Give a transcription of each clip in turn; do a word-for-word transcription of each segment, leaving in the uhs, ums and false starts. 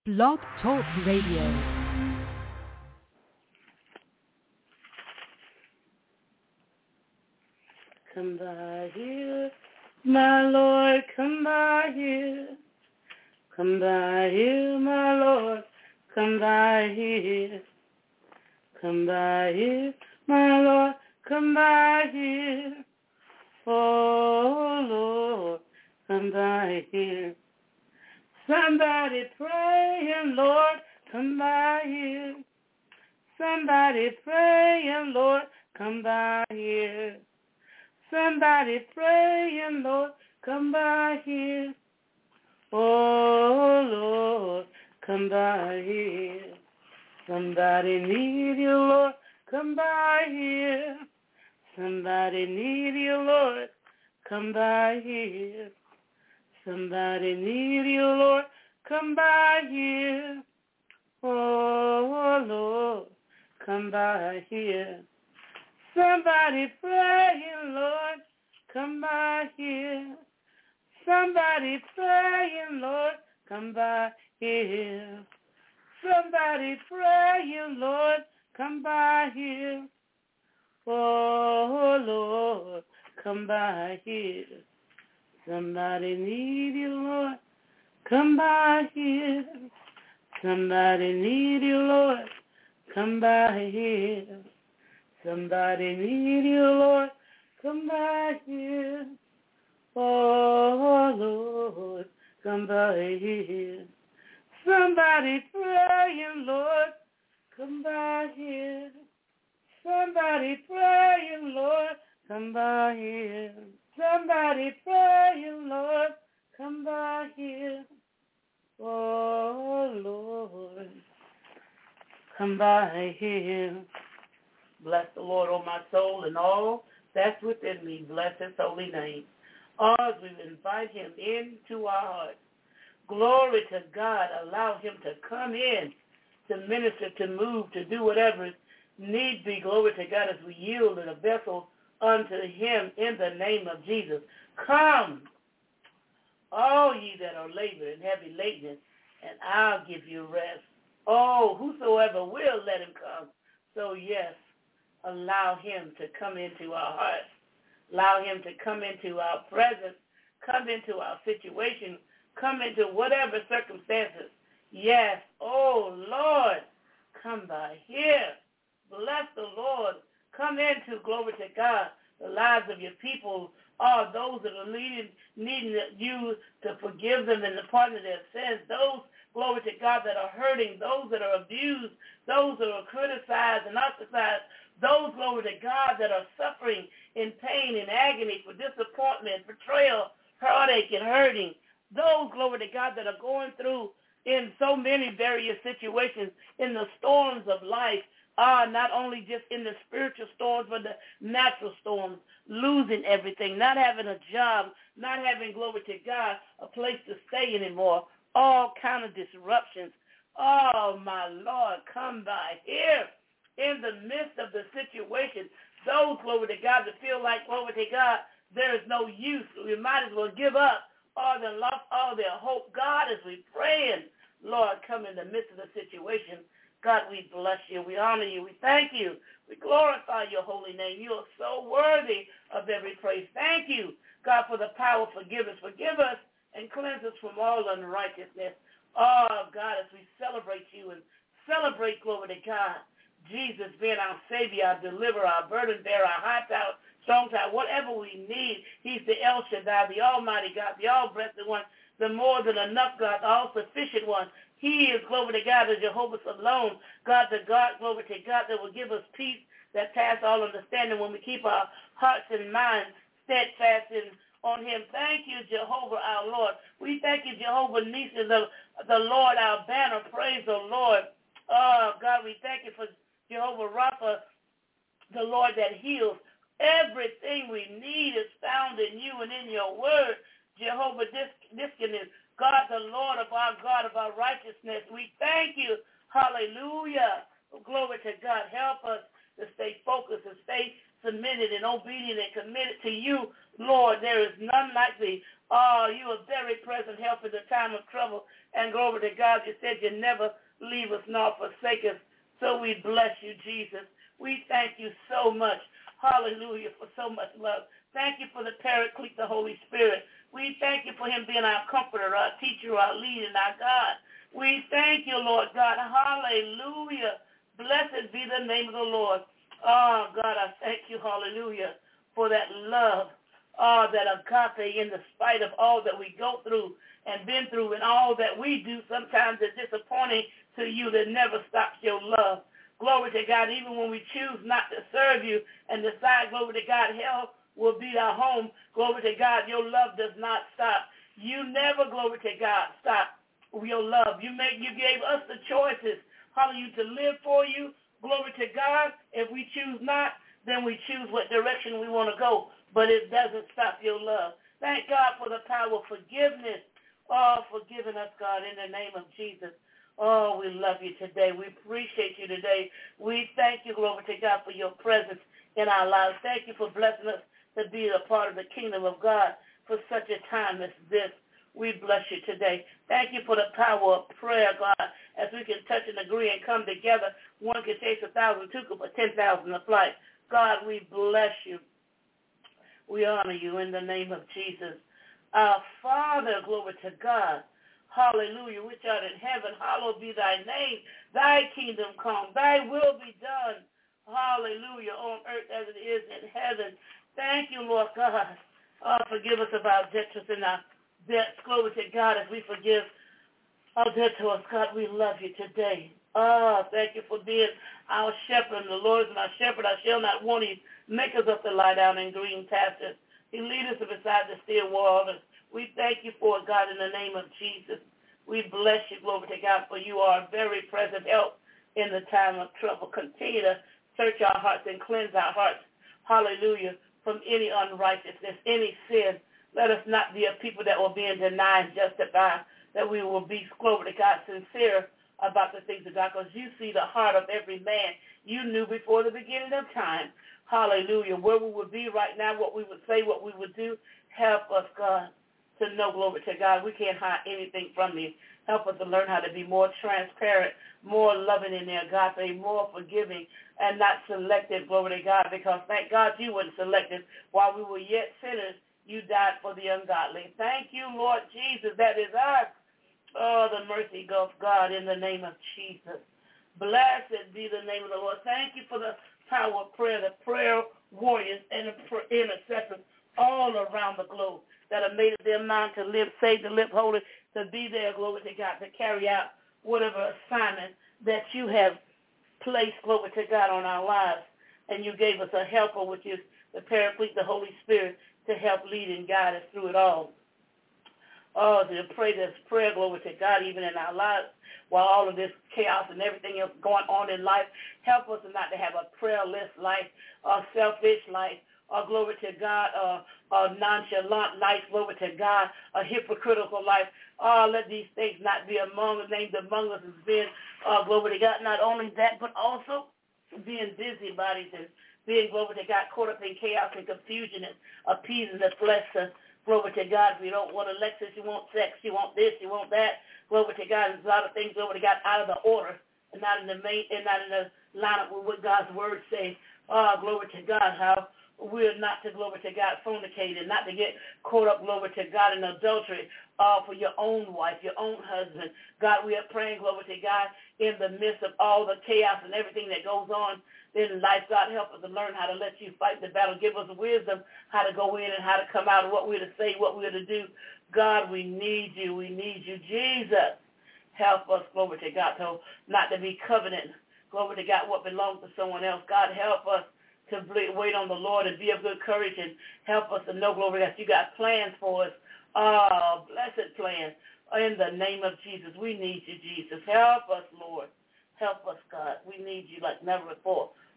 Blog Talk Radio. Come by here, my Lord, come by here. Come by here, my Lord, come by here. Come by here, my Lord, come by here. Oh, Lord, come by here. Somebody praying, Lord, come by here. Somebody praying, Lord, come by here. Somebody praying, Lord, come by here. Oh, Lord, come by here. Somebody need you, Lord, come by here. Somebody need you, Lord, come by here. Somebody need you, Lord, come by here. Oh, Lord, come by here. Somebody praying, Lord, come by here. Somebody praying, Lord, come by here. Somebody praying, Lord, come by here. Oh, Lord, come by here. Somebody need you, Lord, come by here. Somebody need you, Lord, come by here. Somebody need you, Lord, come by here. Oh, Lord, come by here. Somebody praying, Lord, come by here. Somebody praying, Lord, come by here. Somebody praying, Lord, come by here. Oh, Lord, come by here. Bless the Lord, oh my soul, and all that's within me. Bless his holy name. As we invite him into our hearts. Glory to God. Allow him to come in, to minister, to move, to do whatever needs be. Glory to God as we yield in a vessel unto him in the name of Jesus. Come, all ye that are labored and heavy laden, and I'll give you rest. Oh, whosoever will, let him come. So yes, allow him to come into our hearts. Allow him to come into our presence, come into our situation, come into whatever circumstances. Yes, oh, Lord, come by here. Bless the Lord. Come into, glory to God, the lives of your people, all those that are leading, needing you to forgive them and the pardon of their sins, those, glory to God, that are hurting, those that are abused, those that are criticized and ostracized, those, glory to God, that are suffering in pain and agony for disappointment, betrayal, heartache, and hurting. Those, glory to God, that are going through in so many various situations in the storms of life, uh, not only just in the spiritual storms, but the natural storms, losing everything, not having a job, not having, glory to God, a place to stay anymore, all kind of disruptions. Oh, my Lord, come by here. In the midst of the situation, those, glory to God, that feel like, glory to God, there is no use. We might as well give up all their love, all their hope. God, as we praying, Lord, come in the midst of the situation. God, we bless you. We honor you. We thank you. We glorify your holy name. You are so worthy of every praise. Thank you, God, for the power of forgiveness. Forgive us and cleanse us from all unrighteousness. Oh, God, as we celebrate you and celebrate, glory to God, Jesus being our Savior, our deliverer, our burden bearer, our high tower, strong tower, whatever we need. He's the El Shaddai, the Almighty God, the all-breasted one, the more than enough God, the all-sufficient one. He is, glory to God, the Jehovah Shalom, God, the God, glory to God, that will give us peace that passes all understanding when we keep our hearts and minds steadfast in, on him. Thank you, Jehovah, our Lord. We thank you, Jehovah Nissi, the, the Lord, our banner. Praise the Lord. Oh, God, we thank you for Jehovah Rapha, the Lord that heals. Everything we need is found in you and in your word. Jehovah Tsidkenu, God, the Lord of our God, of our righteousness. We thank you. Hallelujah. Glory to God. Help us to stay focused and stay submitted and obedient and committed to you, Lord. There is none like thee. Oh, you are very present help in the time of trouble. And glory to God, you said you never leave us nor forsake us. So we bless you, Jesus. We thank you so much. Hallelujah, for so much love. Thank you for the Paraclete, the Holy Spirit. We thank you for him being our comforter, our teacher, our leader, and our God. We thank you, Lord God. Hallelujah. Blessed be the name of the Lord. Oh, God, I thank you, hallelujah, for that love, oh, that agape in the spite of all that we go through and been through and all that we do sometimes is disappointing to you that never stops your love. Glory to God, even when we choose not to serve you and decide, glory to God, hell will be our home. Glory to God, your love does not stop. You never, glory to God, stop your love. You make, you gave us the choices, hallelujah, to live for you. Glory to God. If we choose not, then we choose what direction we want to go. But it doesn't stop your love. Thank God for the power of forgiveness. Oh, forgiving us, God, in the name of Jesus. Oh, we love you today. We appreciate you today. We thank you, glory to God, for your presence in our lives. Thank you for blessing us to be a part of the kingdom of God for such a time as this. We bless you today. Thank you for the power of prayer, God, as we can touch and agree and come together. One can chase a thousand, two can put ten thousand to flight. God, we bless you. We honor you in the name of Jesus. Our Father, glory to God. Hallelujah, which art in heaven, hallowed be thy name. Thy kingdom come, thy will be done. Hallelujah, on earth as it is in heaven. Thank you, Lord God. Oh, forgive us of our debtors and our debts. Glory to God as we forgive our debtors. God, we love you today. Oh, thank you for being our shepherd. And the Lord is my shepherd. I shall not want you. Make us up to lie down in green pastures. He lead us beside the still waters. We thank you for it, God, in the name of Jesus. We bless you, glory to God, for you are a very present help in the time of trouble. Continue to search our hearts and cleanse our hearts. Hallelujah. From any unrighteousness, any sin. Let us not be a people that will be in deny and justify, that we will be, glory to God, sincere about the things of God, because you see the heart of every man. You knew before the beginning of time, hallelujah, where we would be right now, what we would say, what we would do. Help us, God, to know, glory to God, we can't hide anything from you. Help us to learn how to be more transparent, more loving in their agape, more forgiving, and not selective, glory to God, because thank God you weren't selective. While we were yet sinners, you died for the ungodly. Thank you, Lord Jesus. That is us. Oh, the mercy of God in the name of Jesus. Blessed be the name of the Lord. Thank you for the power of prayer, the prayer warriors and the intercessors all around the globe that have made it their mind to live saved, to live holy, to be there, glory to God, to carry out whatever assignment that you have placed, glory to God, on our lives. And you gave us a helper, which is the Paraclete, the Holy Spirit, to help lead and guide us through it all. Oh, to pray this prayer, glory to God, even in our lives, while all of this chaos and everything else going on in life. Help us not to have a prayerless life, a selfish life, or glory to God, uh, a nonchalant life, glory to God, a hypocritical life. Oh, let these things not be among named among us as being, uh, glory to God, not only that, but also being busybodies and being, glory to God, caught up in chaos and confusion and appeasing the flesh. Uh, glory to God, we don't want Alexis, you want sex, you want this, you want that. Glory to God, there's a lot of things, glory to God, out of the order and not in the main, and not in the lineup with what God's word says. Oh, glory to God, how we're not to, glory to God, fornicate and not to get caught up, glory to God, in adultery uh, for your own wife, your own husband. God, we are praying, glory to God, in the midst of all the chaos and everything that goes on in life. God, help us to learn how to let you fight the battle. Give us wisdom how to go in and how to come out and what we're to say, what we're to do. God, we need you. We need you. Jesus, help us, glory to God, to not to be covenant, glory to God, what belongs to someone else. God, help us to wait on the Lord and be of good courage and help us to know, glory, that you got plans for us. Oh, blessed plans. In the name of Jesus, we need you, Jesus. Help us, Lord. Help us, God. We need you like never before.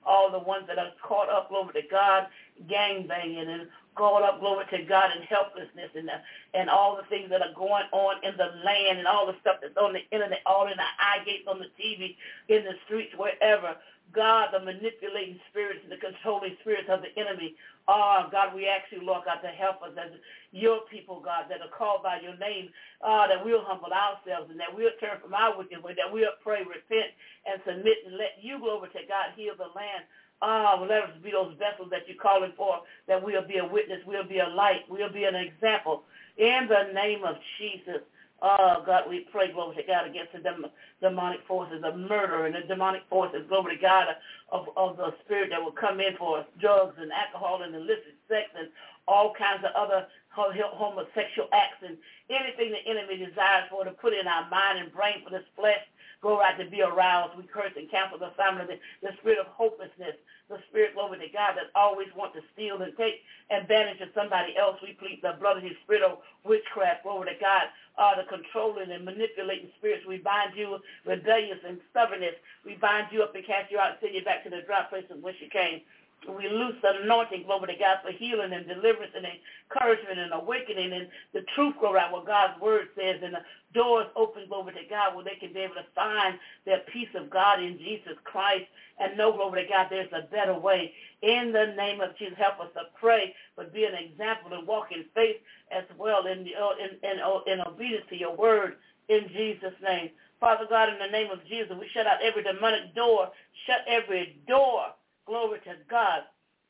all the ones that are caught up, glory to God, gangbanging and caught up, glory to God, in helplessness and uh, and all the things that are going on in the land and all the stuff that's on the internet, all in the eye gates, on the T V, in the streets, wherever. God, the manipulating spirits and the controlling spirits of the enemy. Oh, God, we ask you, Lord God, to help us as your people, God, that are called by your name, uh, that we'll humble ourselves and that we'll turn from our wicked way, that we'll pray, repent, and submit and let you, glory to God, heal the land. Ah, uh, let us be those vessels that you're calling for, that we'll be a witness, we'll be a light, we'll be an example. In the name of Jesus. Oh, God, we pray, glory to God, against the dem- demonic forces of murder and the demonic forces, glory to God, of, of the spirit that will come in for us, drugs and alcohol and illicit sex and all kinds of other homosexual acts and anything the enemy desires for to put in our mind and brain for this flesh, go right to be aroused. We curse and cancel the assignment of the, the spirit of hopelessness, the spirit, glory to God, that always wants to steal and take advantage of somebody else. We plead the blood of his spirit of witchcraft, glory to God, uh, the controlling and manipulating spirits. We bind you with rebellious and stubbornness. We bind you up and cast you out and send you back to the dry place from which you came. We loose the anointing, glory to God, for healing and deliverance and encouragement and awakening and the truth, glory to what God's word says, and the doors open, glory to God, where they can be able to find their peace of God in Jesus Christ and know, glory to God, there's a better way. In the name of Jesus, help us to pray, but be an example and walk in faith as well in, in, in, in obedience to your word in Jesus' name. Father God, in the name of Jesus, we shut out every demonic door, shut every door, glory to God,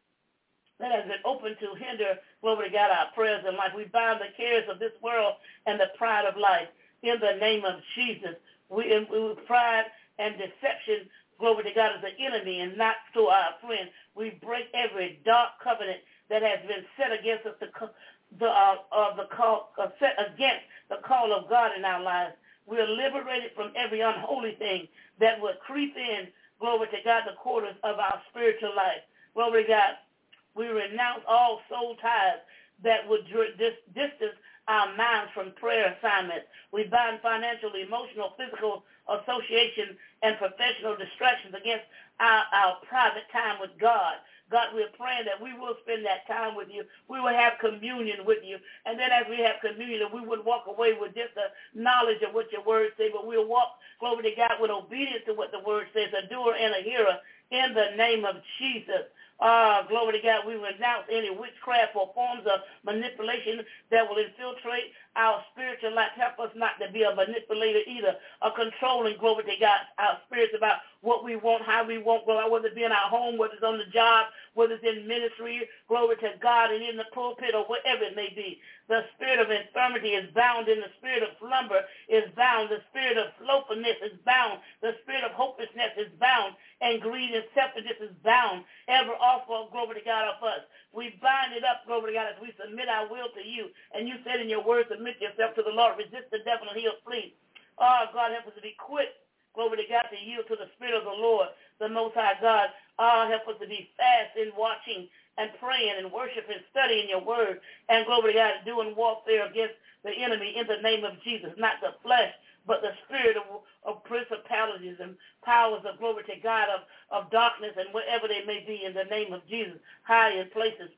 that has been open to hinder, glory to God, our prayers in life. We bind the cares of this world and the pride of life. In the name of Jesus, we, we pride and deception, glory to God, is the enemy and not to our friend. We break every dark covenant that has been set against us, the, the, uh, uh, the call, uh, set against the call of God in our lives. We are liberated from every unholy thing that would creep in, glory to God, the quarters of our spiritual life. Glory to God. We renounce all soul ties that would dis- distance our minds from prayer assignments. We bind financial, emotional, physical association and professional distractions against our, our private time with God. God, we're praying that we will spend that time with you. We will have communion with you. And then as we have communion, we would walk away with just the knowledge of what your word says, but we'll walk, glory to God, with obedience to what the word says, a doer and a hearer in the name of Jesus. Ah, uh, glory to God, we renounce any witchcraft or forms of manipulation that will infiltrate our spiritual life. Help us not to be a manipulator either, a controlling, glory to God, our spirits about what we want, how we want, glory, whether it be in our home, whether it's on the job, whether it's in ministry, glory to God, and in the pulpit or whatever it may be. The spirit of infirmity is bound, and the spirit of slumber is bound. The spirit of slothfulness is bound. The spirit of hopelessness is bound, and greed and selfishness is bound. Ever offer, glory to God, of us. We bind it up, glory to God, as we submit our will to you. And you said in your word, submit yourself to the Lord, resist the devil, and he'll flee. Oh, God, help us to be quick, glory to God, to yield to the Spirit of the Lord, the Most High God. Oh, help us to be fast in watching and praying and worshiping, studying your word, and glory to God, doing warfare against the enemy in the name of Jesus, not the flesh, but the spirit of, of principalities and powers of glory to God, of, of darkness and whatever they may be in the name of Jesus, high in places.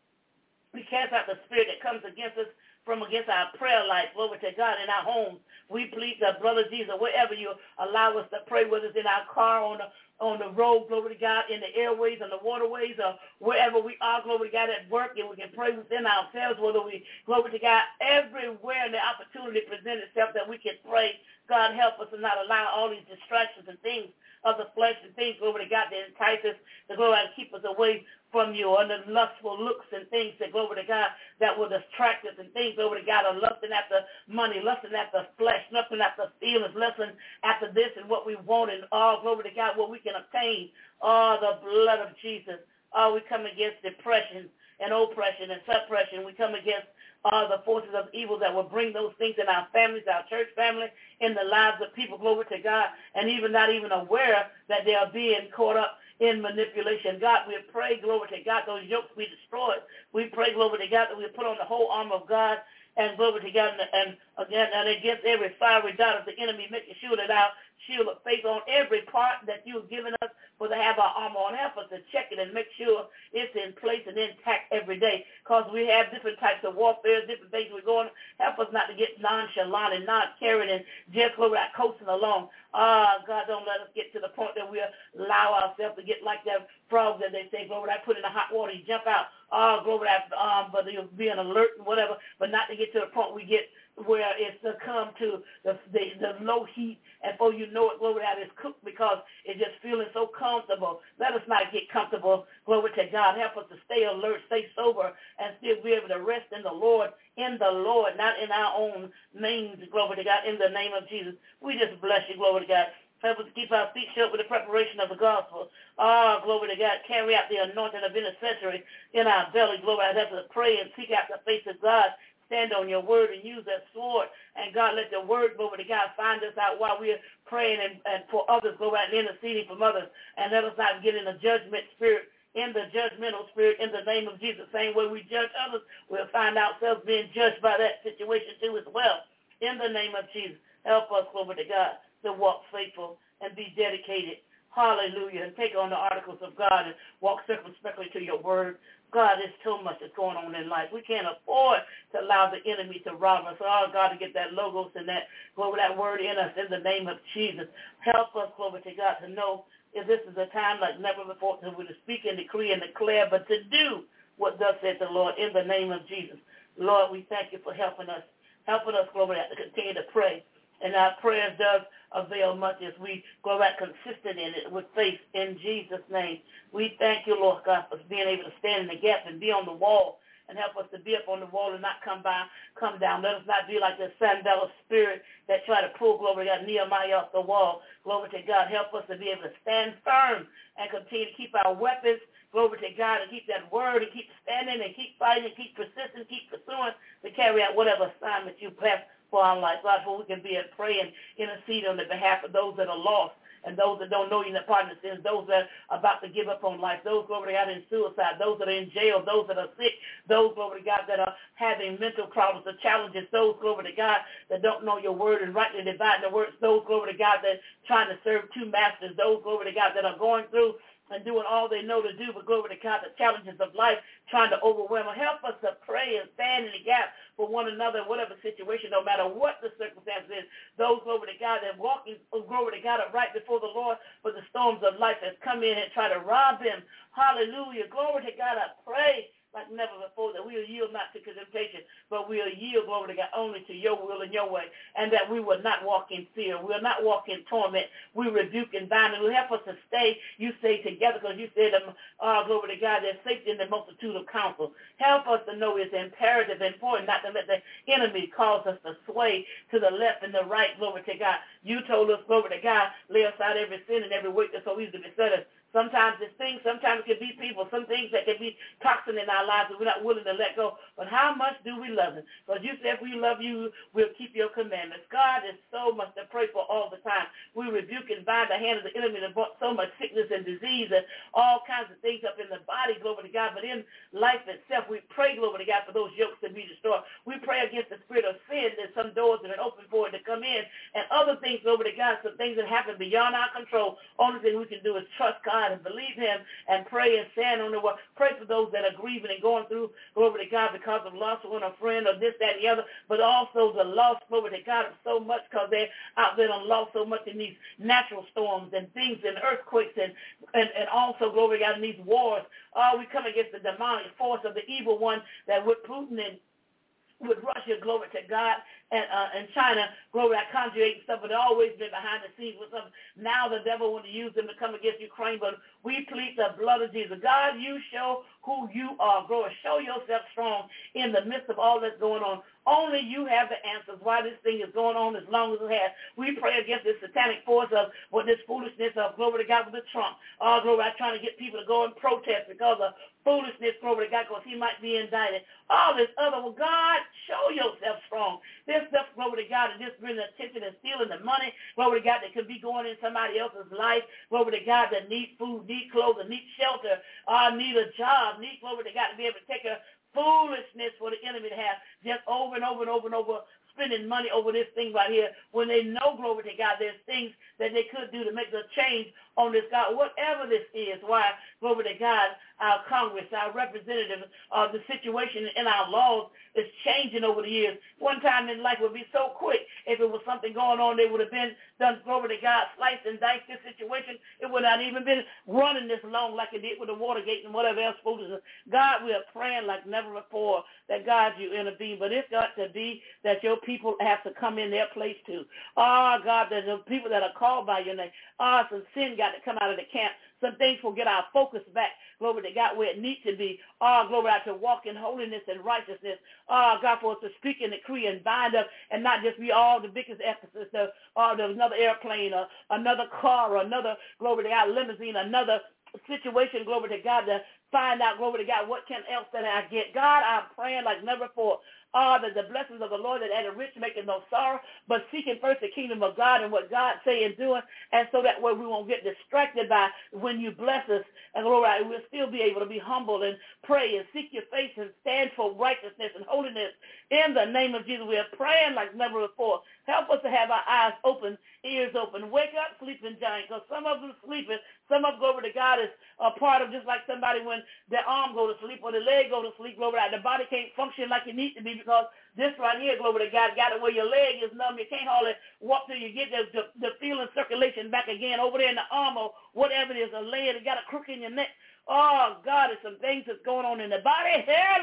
We cast out the spirit that comes against us from against our prayer life, glory to God, in our homes. We plead the blood of Jesus, wherever you allow us to pray, whether it's in our car, on the on the road, glory to God, in the airways, on the waterways, or wherever we are, glory to God, at work, and we can pray within ourselves, whether we, glory to God, everywhere the opportunity presents itself that we can pray. God, help us to not allow all these distractions and things of the flesh and things, glory to God, that entice us, to glory to keep us away from you, and the lustful looks and things that, glory to God, that will distract us, and things, glory to God, are lusting after money, lusting after flesh, lusting after feelings, lusting after this and what we want, and all, glory to God, what we can obtain. Oh, the blood of Jesus. Oh, we come against depression and oppression and suppression. We come against all the forces of evil that will bring those things in our families, our church family, in the lives of people, glory to God, and even not even aware that they are being caught up in manipulation. God, we pray, glory to God, those yokes be destroyed. We pray, glory to God, that we put on the whole armor of God, and glory to God, and, and again, and against every fiery dart of the enemy, making sure that our shield of faith on every part that you have given us for to have our armor on. Help us to check it and make sure it's in place and intact every day, because we have different types of warfare, different things we're going. Help us not to get nonchalant and not carrying and just go without coasting along. Ah, uh, God, don't let us get to the point that we allow ourselves to get like that frog that they say, glory, I put in the hot water, you jump out. Ah, uh, glory, um, but you'll be an alert and whatever, but not to get to the point we get where it's to come to the, the the low heat, and before you know it, glory, that it's cooked because it's just feeling so comfortable. Let us not get comfortable. Glory to God. Help us to stay alert, stay sober, and still be able to rest in the Lord, in the Lord, not in our own names, glory to God, in the name of Jesus. We just bless you, glory to God. Help us to keep our feet shut with the preparation of the gospel. Ah, glory to God. Carry out the anointing of intercessory in our belly, glory. I have to pray and seek out the face of God. Stand on your word and use that sword. And God, let the word, glory to God, find us out while we're praying and, and for others, glory, and interceding from others. And let us not get in a judgment spirit, in the judgmental spirit, in the name of Jesus. Same way we judge others, we'll find ourselves being judged by that situation too as well. In the name of Jesus, help us, glory to God, to walk faithful and be dedicated. Hallelujah. And take on the articles of God and walk circumspectly to your word. God, there's so much that's going on in life. We can't afford to allow the enemy to rob us. Oh, God, to get that logos and that, glory, that word in us in the name of Jesus. Help us, glory to God, to know if this is a time like never before to speak and decree and declare, but to do what thus said the Lord in the name of Jesus. Lord, we thank you for helping us, helping us, glory, to continue to pray. And our prayers does avail much as we go back consistent in it with faith in Jesus' name. We thank you, Lord God, for being able to stand in the gap and be on the wall and help us to be up on the wall and not come by, come down. Let us not be like the Sanballat spirit that try to pull, glory to God, Nehemiah off the wall. Glory to God. Help us to be able to stand firm and continue to keep our weapons, glory to God, and keep that word and keep standing and keep fighting and keep persisting, keep pursuing to carry out whatever assignment you have for our life, God, for we can be and pray and intercede on the behalf of those that are lost and those that don't know you in the pardon of sins, those that are about to give up on life, those, glory to God, in suicide, those that are in jail, those that are sick, those, glory to God, that are having mental problems or challenges, those, glory to God, that don't know your word and rightly divide the words, those, glory to God, that are trying to serve two masters, those, glory to God, that are going through and doing all they know to do, but glory to God, the challenges of life trying to overwhelm them. Help us to pray and stand in the gap for one another in whatever situation, no matter what the circumstance is. Those, glory to God, that walking, glory to God, are right before the Lord, for the storms of life that come in and try to rob them. Hallelujah. Glory to God, I pray like never before, that we'll yield not to temptation, but we'll yield, glory to God, only to your will and your way, and that we will not walk in fear. We'll not walk in torment. We rebuke and bind, and will help us to stay, you say, together, because you said, uh, glory to God, there's safety in the multitude of counsel. Help us to know it's imperative and important not to let the enemy cause us to sway to the left and the right, glory to God. You told us, glory to God, lay aside every sin and every weight that's so easy to beset us. Sometimes it's things, sometimes it can be people, some things that can be toxin in our lives that we're not willing to let go. But how much do we love him? Because you said if we love you, we'll keep your commandments. God is so much to pray for all the time. We rebuke and bind the hand of the enemy that brought so much sickness and disease and all kinds of things up in the body, glory to God. But in life itself, we pray, glory to God, for those yokes to be destroyed. We pray against the spirit of sin. There's some doors that are open for it to come in. And other things, glory to God, some things that happen beyond our control. Only thing we can do is trust God and believe him and pray and stand on the word. Pray for those that are grieving and going through, glory to God, because of loss of a friend or this, that, and the other, but also the loss, glory to God, of so much because they're out there on lost so much in these natural storms and things and earthquakes and, and, and also, glory to God, in these wars. Oh, we come against the demonic force of the evil one that with Putin and with Russia, glory to God, and uh, and China, glory, I conjugate stuff, but always been behind the scenes with something. Now the devil want to use them to come against Ukraine, but we plead the blood of Jesus. God, you show who you are. Glory, show yourself strong in the midst of all that's going on. Only you have the answers why this thing is going on as long as it has. We pray against this satanic force of what this foolishness of, glory to God, with the Trump. Oh, glory, I'm trying to get people to go and protest because of foolishness, glory to God, because he might be indicted. All this other, well, God, show yourself strong. This stuff, glory to God, and just bringing attention and stealing the money, glory to God, that could be going in somebody else's life, glory to God, that need food, need clothes, need shelter, uh, need a job, need, glory to God, to be able to take a foolishness for the enemy to have just over and over and over and over spending money over this thing right here when they know, glory to God, there's things that they could do to make the change on this, God, whatever this is, why, glory to God, our Congress, our representatives, uh, the situation in our laws is changing over the years. One time in life would be so quick. If it was something going on, they would have been done, glory to God, sliced and diced this situation. It would not even been running this long like it did with the Watergate and whatever else. God, we are praying like never before that, God, you intervene. But it's got to be that your people have to come in their place too. Oh, God, that the people that are called by your name, oh, some sin got to come out of the camp. Some things will get our focus back, glory to God, where it needs to be. Oh, glory out to walk in holiness and righteousness. Oh, God, for us to speak and decree and bind up and not just be all the biggest Ephesus, or oh, there's another airplane or another car or another, glory to God, limousine, another situation, glory to God, to find out, glory to God, what can else that I get. God, I'm praying like never before. Ah, that the blessings of the Lord that added rich making no sorrow, but seeking first the kingdom of God and what God say and doing, and so that way we won't get distracted by when you bless us, and glory, we'll still be able to be humble and pray and seek your face and stand for righteousness and holiness in the name of Jesus. We are praying like never before. Help us to have our eyes open, ears open. Wake up, sleeping giant, because some of them sleeping. Some of them, glory to God, is a part of just like somebody when their arm go to sleep or their leg go to sleep, glory to God. The body can't function like it needs to be because this right here, glory to God, got it where your leg is numb. You can't hardly walk till you get the, the, the feeling circulation back again over there in the arm or whatever it is, a leg that got a crook in your neck. Oh, God, there's some things that's going on in the body.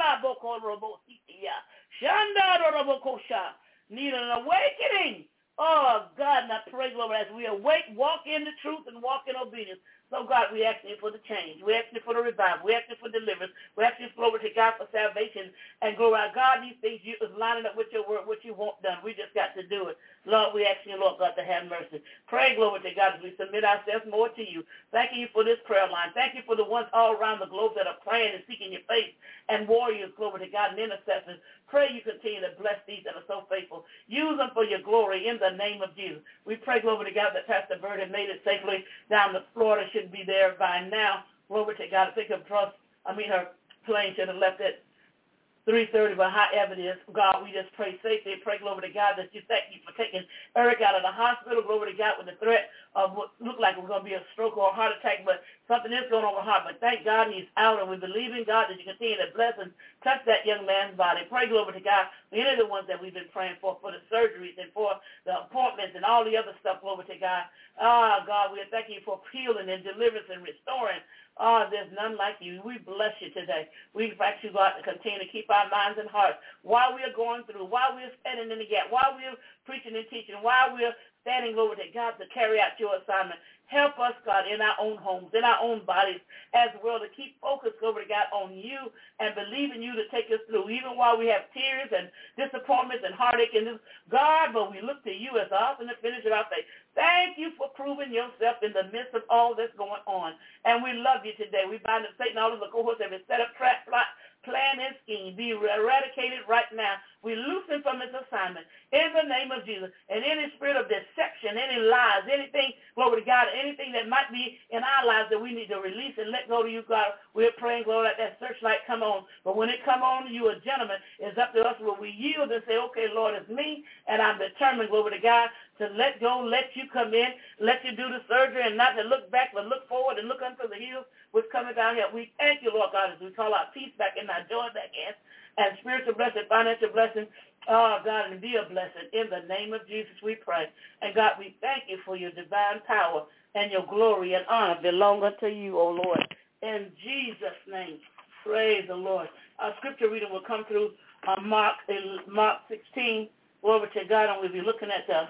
Need an awakening. Oh, God, and I pray, Lord, as we awake, walk in the truth and walk in obedience. So, God, we ask you for the change. We ask you for the revival. We ask you for deliverance. We ask you, glory to God, for salvation. And, glory to God, these things you is lining up with your word, what you want done. We just got to do it. Lord, we ask you, Lord God, to have mercy. Pray, glory to God, as we submit ourselves more to you. Thank you for this prayer line. Thank you for the ones all around the globe that are praying and seeking your face, and warriors, glory to God, and intercessors. Pray you continue to bless these that are so faithful. Use them for your glory in the name of Jesus. We pray, glory to God, that Pastor Bird had made it safely down to Florida. Should be there by now. Glory to God. I think her trust, I mean, her plane should have left at three thirty, but however it is, God, we just pray safety and pray, glory to God, that you thank you for taking Eric out of the hospital, glory to God, with the threat of what looked like it was going to be a stroke or a heart attack, but something is going on with heart. But thank God he's out, and we believe in God that you continue to bless and touch that young man's body. Pray, glory to God, for any of the ones that we've been praying for, for the surgeries and for the appointments and all the other stuff, glory to God. Ah, God, we thank you for healing and deliverance and restoring. Oh, there's none like you. We bless you today. We ask you, God, to continue to keep our minds and hearts while we are going through, while we are standing in the gap, while we are preaching and teaching, while we are standing over to God to carry out your assignment. Help us, God, in our own homes, in our own bodies as well, to keep focused, glory to God, on you and believe in you to take us through, even while we have tears and disappointments and heartache and this, God, but we look to you as the author and the finisher of our faith. Thank you for proving yourself in the midst of all that's going on. And we love you today. We bind up Satan, all of the cohorts, every set up, trap, plot, plan, and scheme be eradicated right now. We loosen from his assignment in the name of Jesus. And any spirit of deception, any lies, anything, glory to God, anything that might be in our lives that we need to release and let go to you, God, we're praying, glory, let that searchlight come on. But when it come on, you a gentleman, it's up to us where we yield and say, okay, Lord, it's me, and I'm determined, glory to God, to let go, let you come in, let you do the surgery, and not to look back, but look forward and look unto the hills which coming down here. We thank you, Lord God, as we call our peace back and our joy back in, and spiritual blessing, financial blessing, oh, God, and be a blessing. In the name of Jesus, we pray. And, God, we thank you for your divine power and your glory and honor belong unto you, O Lord. In Jesus' name, praise the Lord. Our scripture reading will come through uh, Mark, Mark sixteen, glory to God, and we'll be looking at the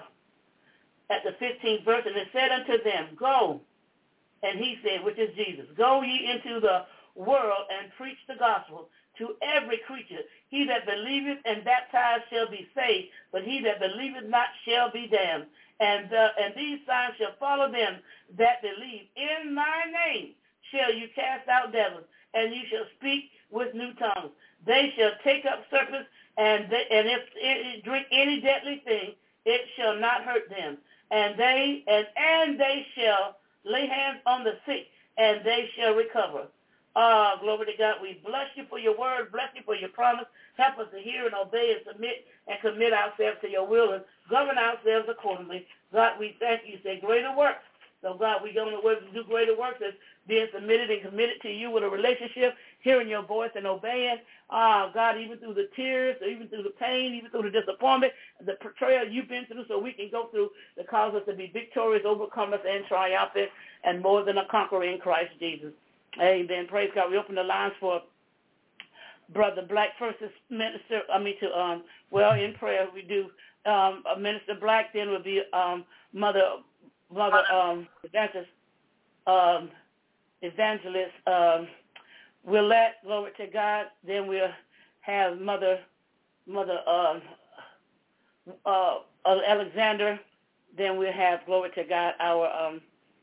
at the fifteenth verse, and it said unto them, go, and he said, which is Jesus, go ye into the world and preach the gospel to every creature. He that believeth and baptized shall be saved, but he that believeth not shall be damned. And uh, and these signs shall follow them that believe. In my name shall you cast out devils, and you shall speak with new tongues. They shall take up serpents, and they, and if it drink any deadly thing, it shall not hurt them. And they and and they shall lay hands on the sick, and they shall recover. Ah, glory to God. We bless you for your word. Bless you for your promise. Help us to hear and obey and submit and commit ourselves to your will and govern ourselves accordingly. God, we thank you. Say greater works. So, God, we don't know whether to do greater works as being submitted and committed to you with a relationship, hearing your voice and obeying, uh, God, even through the tears, even through the pain, even through the disappointment, the betrayal you've been through, so we can go through to cause us to be victorious, overcomers, and triumphant, and more than a conqueror in Christ Jesus. Amen. Praise God. We open the lines for Brother Black. First is Minister, I mean to, um, well, in prayer we do um, Minister Black, then will be um, Mother Mother um, Evangelist, um, Evangelist um, Willette, glory to God. Then we'll have Mother Mother um, uh, Alexander. Then we'll have, glory to God, our um,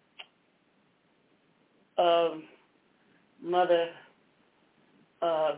um, Mother, uh,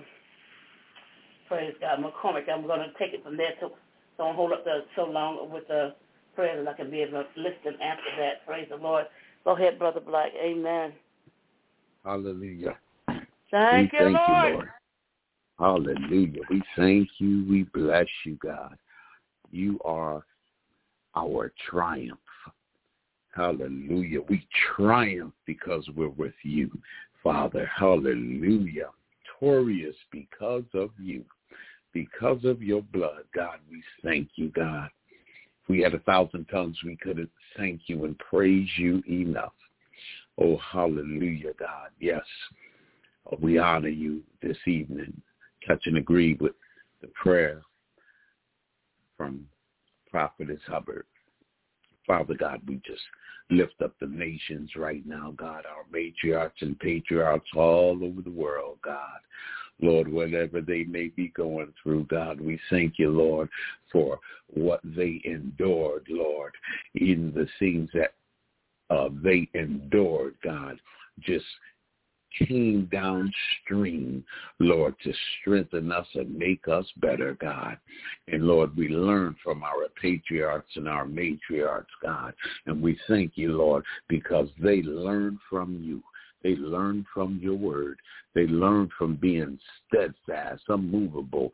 praise God, McCormick. I'm going to take it from there, so don't hold up the, so long with the prayers, and I can be able to listen after that. Praise the Lord. Go ahead, Brother Black. Amen. Hallelujah. Thank we you, thank Lord. you, Lord. Hallelujah. We thank you. We bless you, God. You are our triumph. Hallelujah. We triumph because we're with you, Father. Hallelujah. Victorious because of you, because of your blood. God, we thank you, God. If we had a thousand tongues, we couldn't thank you and praise you enough. Oh, hallelujah, God. Yes, we honor you this evening. Touch and agree with the prayer from Prophetess Hubbard. Father God, we just lift up the nations right now, God, our matriarchs and patriarchs all over the world, God. Lord, whatever they may be going through, God, we thank you, Lord, for what they endured, Lord, in the things that uh, they endured, God, just came downstream, Lord, to strengthen us and make us better, God. And, Lord, we learn from our patriarchs and our matriarchs, God. And we thank you, Lord, because they learned from you. They learned from your word. They learned from being steadfast, unmovable,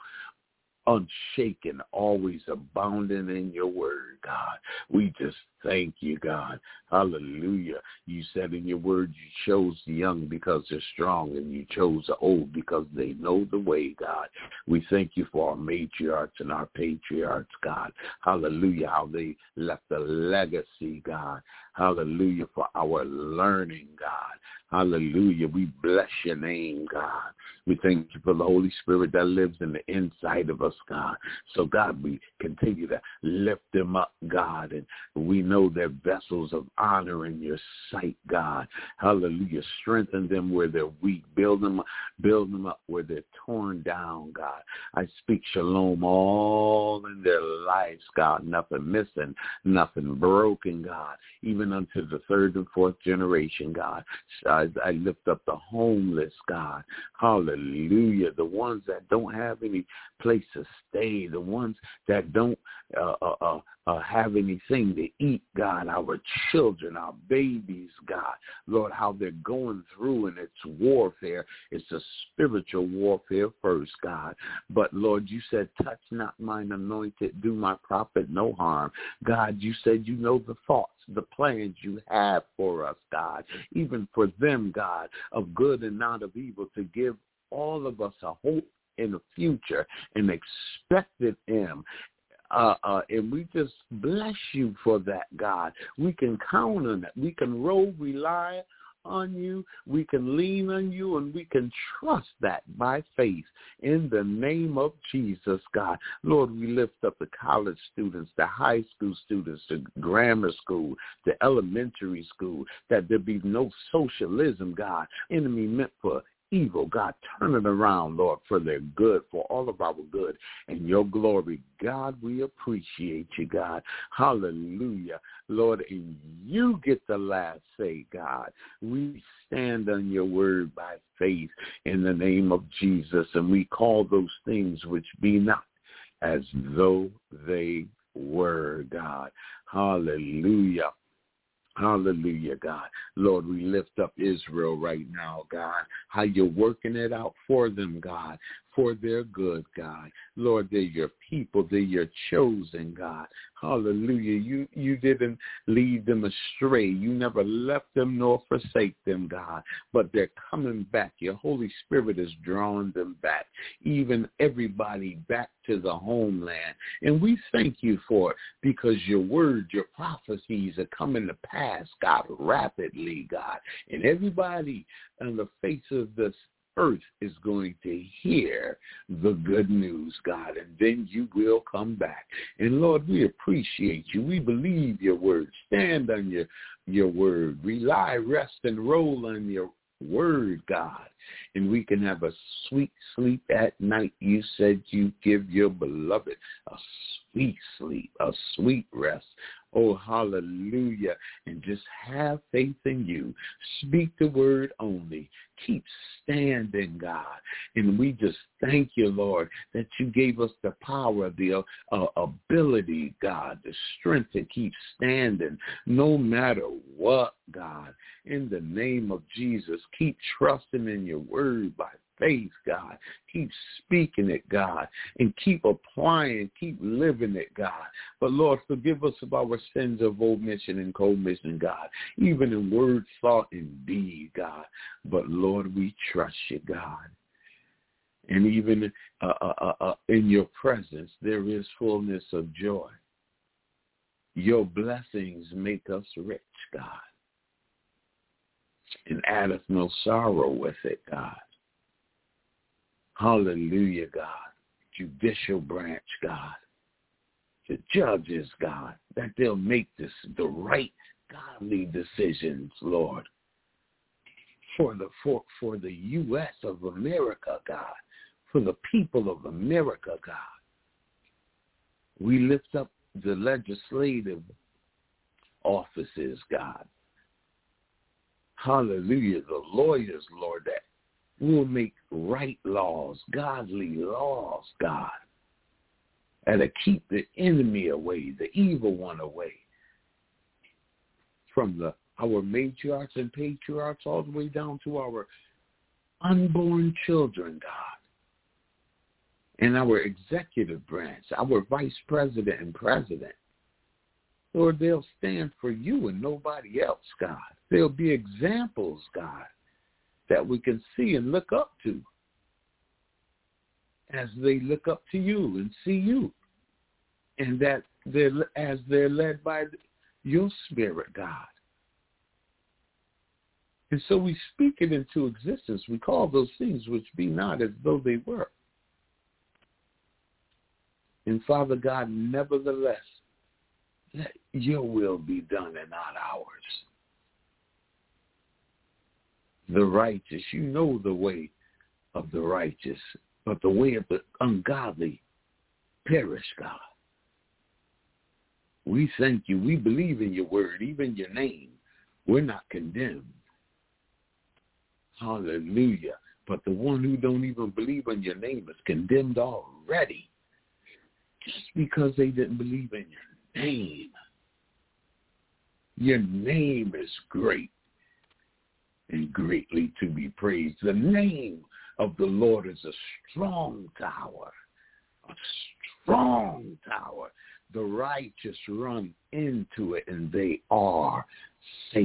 unshaken, always abounding in your word, God. We just thank you, God. Hallelujah. You said in your word you chose the young because they're strong, and you chose the old because they know the way, God. We thank you for our matriarchs and our patriarchs, God. Hallelujah, how they left a legacy, God. Hallelujah, for our learning, God. Hallelujah. We bless your name, God. We thank you for the Holy Spirit that lives in the inside of us, God. So, God, we continue to lift them up, God, and we know they're vessels of honor in your sight, God. Hallelujah. Strengthen them where they're weak. Build them, build them up where they're torn down, God. I speak shalom all in their lives, God. Nothing missing, nothing broken, God. Even unto the third and fourth generation, God. I, I lift up the homeless, God. Hallelujah. The ones that don't have any place to stay, the ones that don't uh, uh, uh, uh, have anything to eat, God. Our children, our babies, God. Lord, how they're going through, and it's warfare. It's a spiritual warfare first, God. But, Lord, you said, touch not mine anointed, do my prophet no harm. God, you said you know the thoughts, the plans you have for us, God, even for them, God, of good and not of evil, to give all of us a hope in the future and expected him. Uh, uh, and we just bless you for that, God. We can count on it. We can roll, rely on you. We can lean on you, and we can trust that by faith in the name of Jesus, God. Lord, we lift up the college students, the high school students, the grammar school, the elementary school, that there be no socialism, God. Enemy meant for evil, God, turn it around, Lord, for their good, for all of our good and your glory. God, we appreciate you, God. Hallelujah. Lord, and you get the last say, God. We stand on your word by faith in the name of Jesus, and we call those things which be not as though they were, God. Hallelujah. Hallelujah, God. Lord, we lift up Israel right now, God, how you're working it out for them, God, for their good, God. Lord, they're your people. They're your chosen, God. Hallelujah. You you didn't lead them astray. You never left them nor forsake them, God. But they're coming back. Your Holy Spirit has drawn them back, even everybody back to the homeland. And we thank you for it because your word, your prophecies are coming to pass, God, rapidly, God. And everybody on the face of this earth is going to hear the good news, God, and then you will come back. And Lord, we appreciate you. We believe your word. Stand on your, your word. Rely, rest, and roll on your word, God. And we can have a sweet sleep at night. You said you give your beloved a sweet sleep, a sweet rest. Oh, hallelujah. And just have faith in you. Speak the word only. Keep standing, God. And we just thank you, Lord, that you gave us the power, the uh, ability, God, the strength to keep standing no matter what, God. In the name of Jesus, keep trusting in your word by faith, God. Keep speaking it, God, and keep applying, keep living it, God. But, Lord, forgive us of our sins of omission and commission, God, even in word, thought, and deed, God. But, Lord, we trust you, God. And even uh, uh, uh, in your presence, there is fullness of joy. Your blessings make us rich, God, and addeth no sorrow with it, God. Hallelujah, God. Judicial branch, God. The judges, God, that they'll make this the right, godly decisions, Lord, for the for, for the U S of America, God, for the people of America, God. We lift up the legislative offices, God. Hallelujah, the lawyers, Lord, that will make right laws, godly laws, God, and to keep the enemy away, the evil one away from the our matriarchs and patriarchs all the way down to our unborn children, God, and our executive branch, our vice president and president. Lord, they'll stand for you and nobody else, God. They'll be examples, God, that we can see and look up to as they look up to you and see you, and that they're as they're led by your Spirit, God. And so we speak it into existence. We call those things which be not as though they were. And Father God, nevertheless, let your will be done and not ours. The righteous, you know the way of the righteous, but the way of the ungodly perish, God. We thank you. We believe in your word, even your name. We're not condemned. Hallelujah. But the one who don't even believe in your name is condemned already just because they didn't believe in your name. Your name is great and greatly to be praised. The name of the Lord is a strong tower, a strong tower. The righteous run into it and they are safe.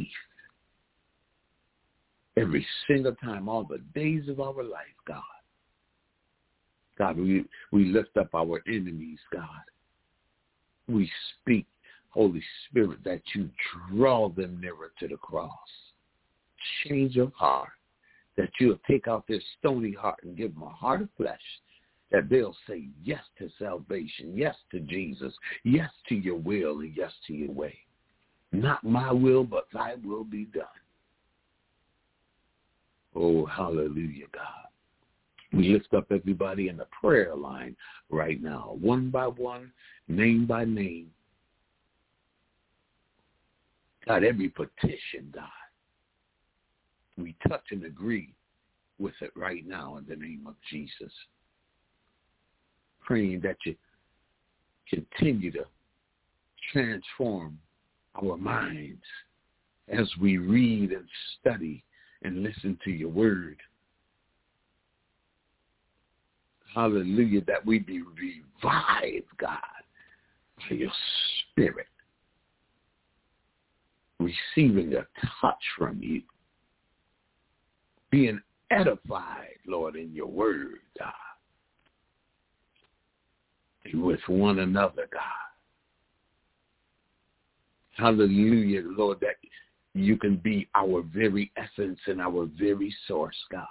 Every single time, all the days of our life, God. God, we, we lift up our enemies, God. We speak, Holy Spirit, that you draw them nearer to the cross. Change of heart, that you'll take out their stony heart and give them a heart of flesh, that they'll say yes to salvation, yes to Jesus, yes to your will, and yes to your way. Not my will, but thy will be done. Oh, hallelujah, God. We lift up everybody in the prayer line right now, one by one, name by name. God, every petition, God, we touch and agree with it right now in the name of Jesus. Praying that you continue to transform our minds as we read and study and listen to your word. Hallelujah, that we be revived, God, by your Spirit, receiving a touch from you, being edified, Lord, in your word, God, and with one another, God. Hallelujah, Lord, that you can be our very essence and our very source, God.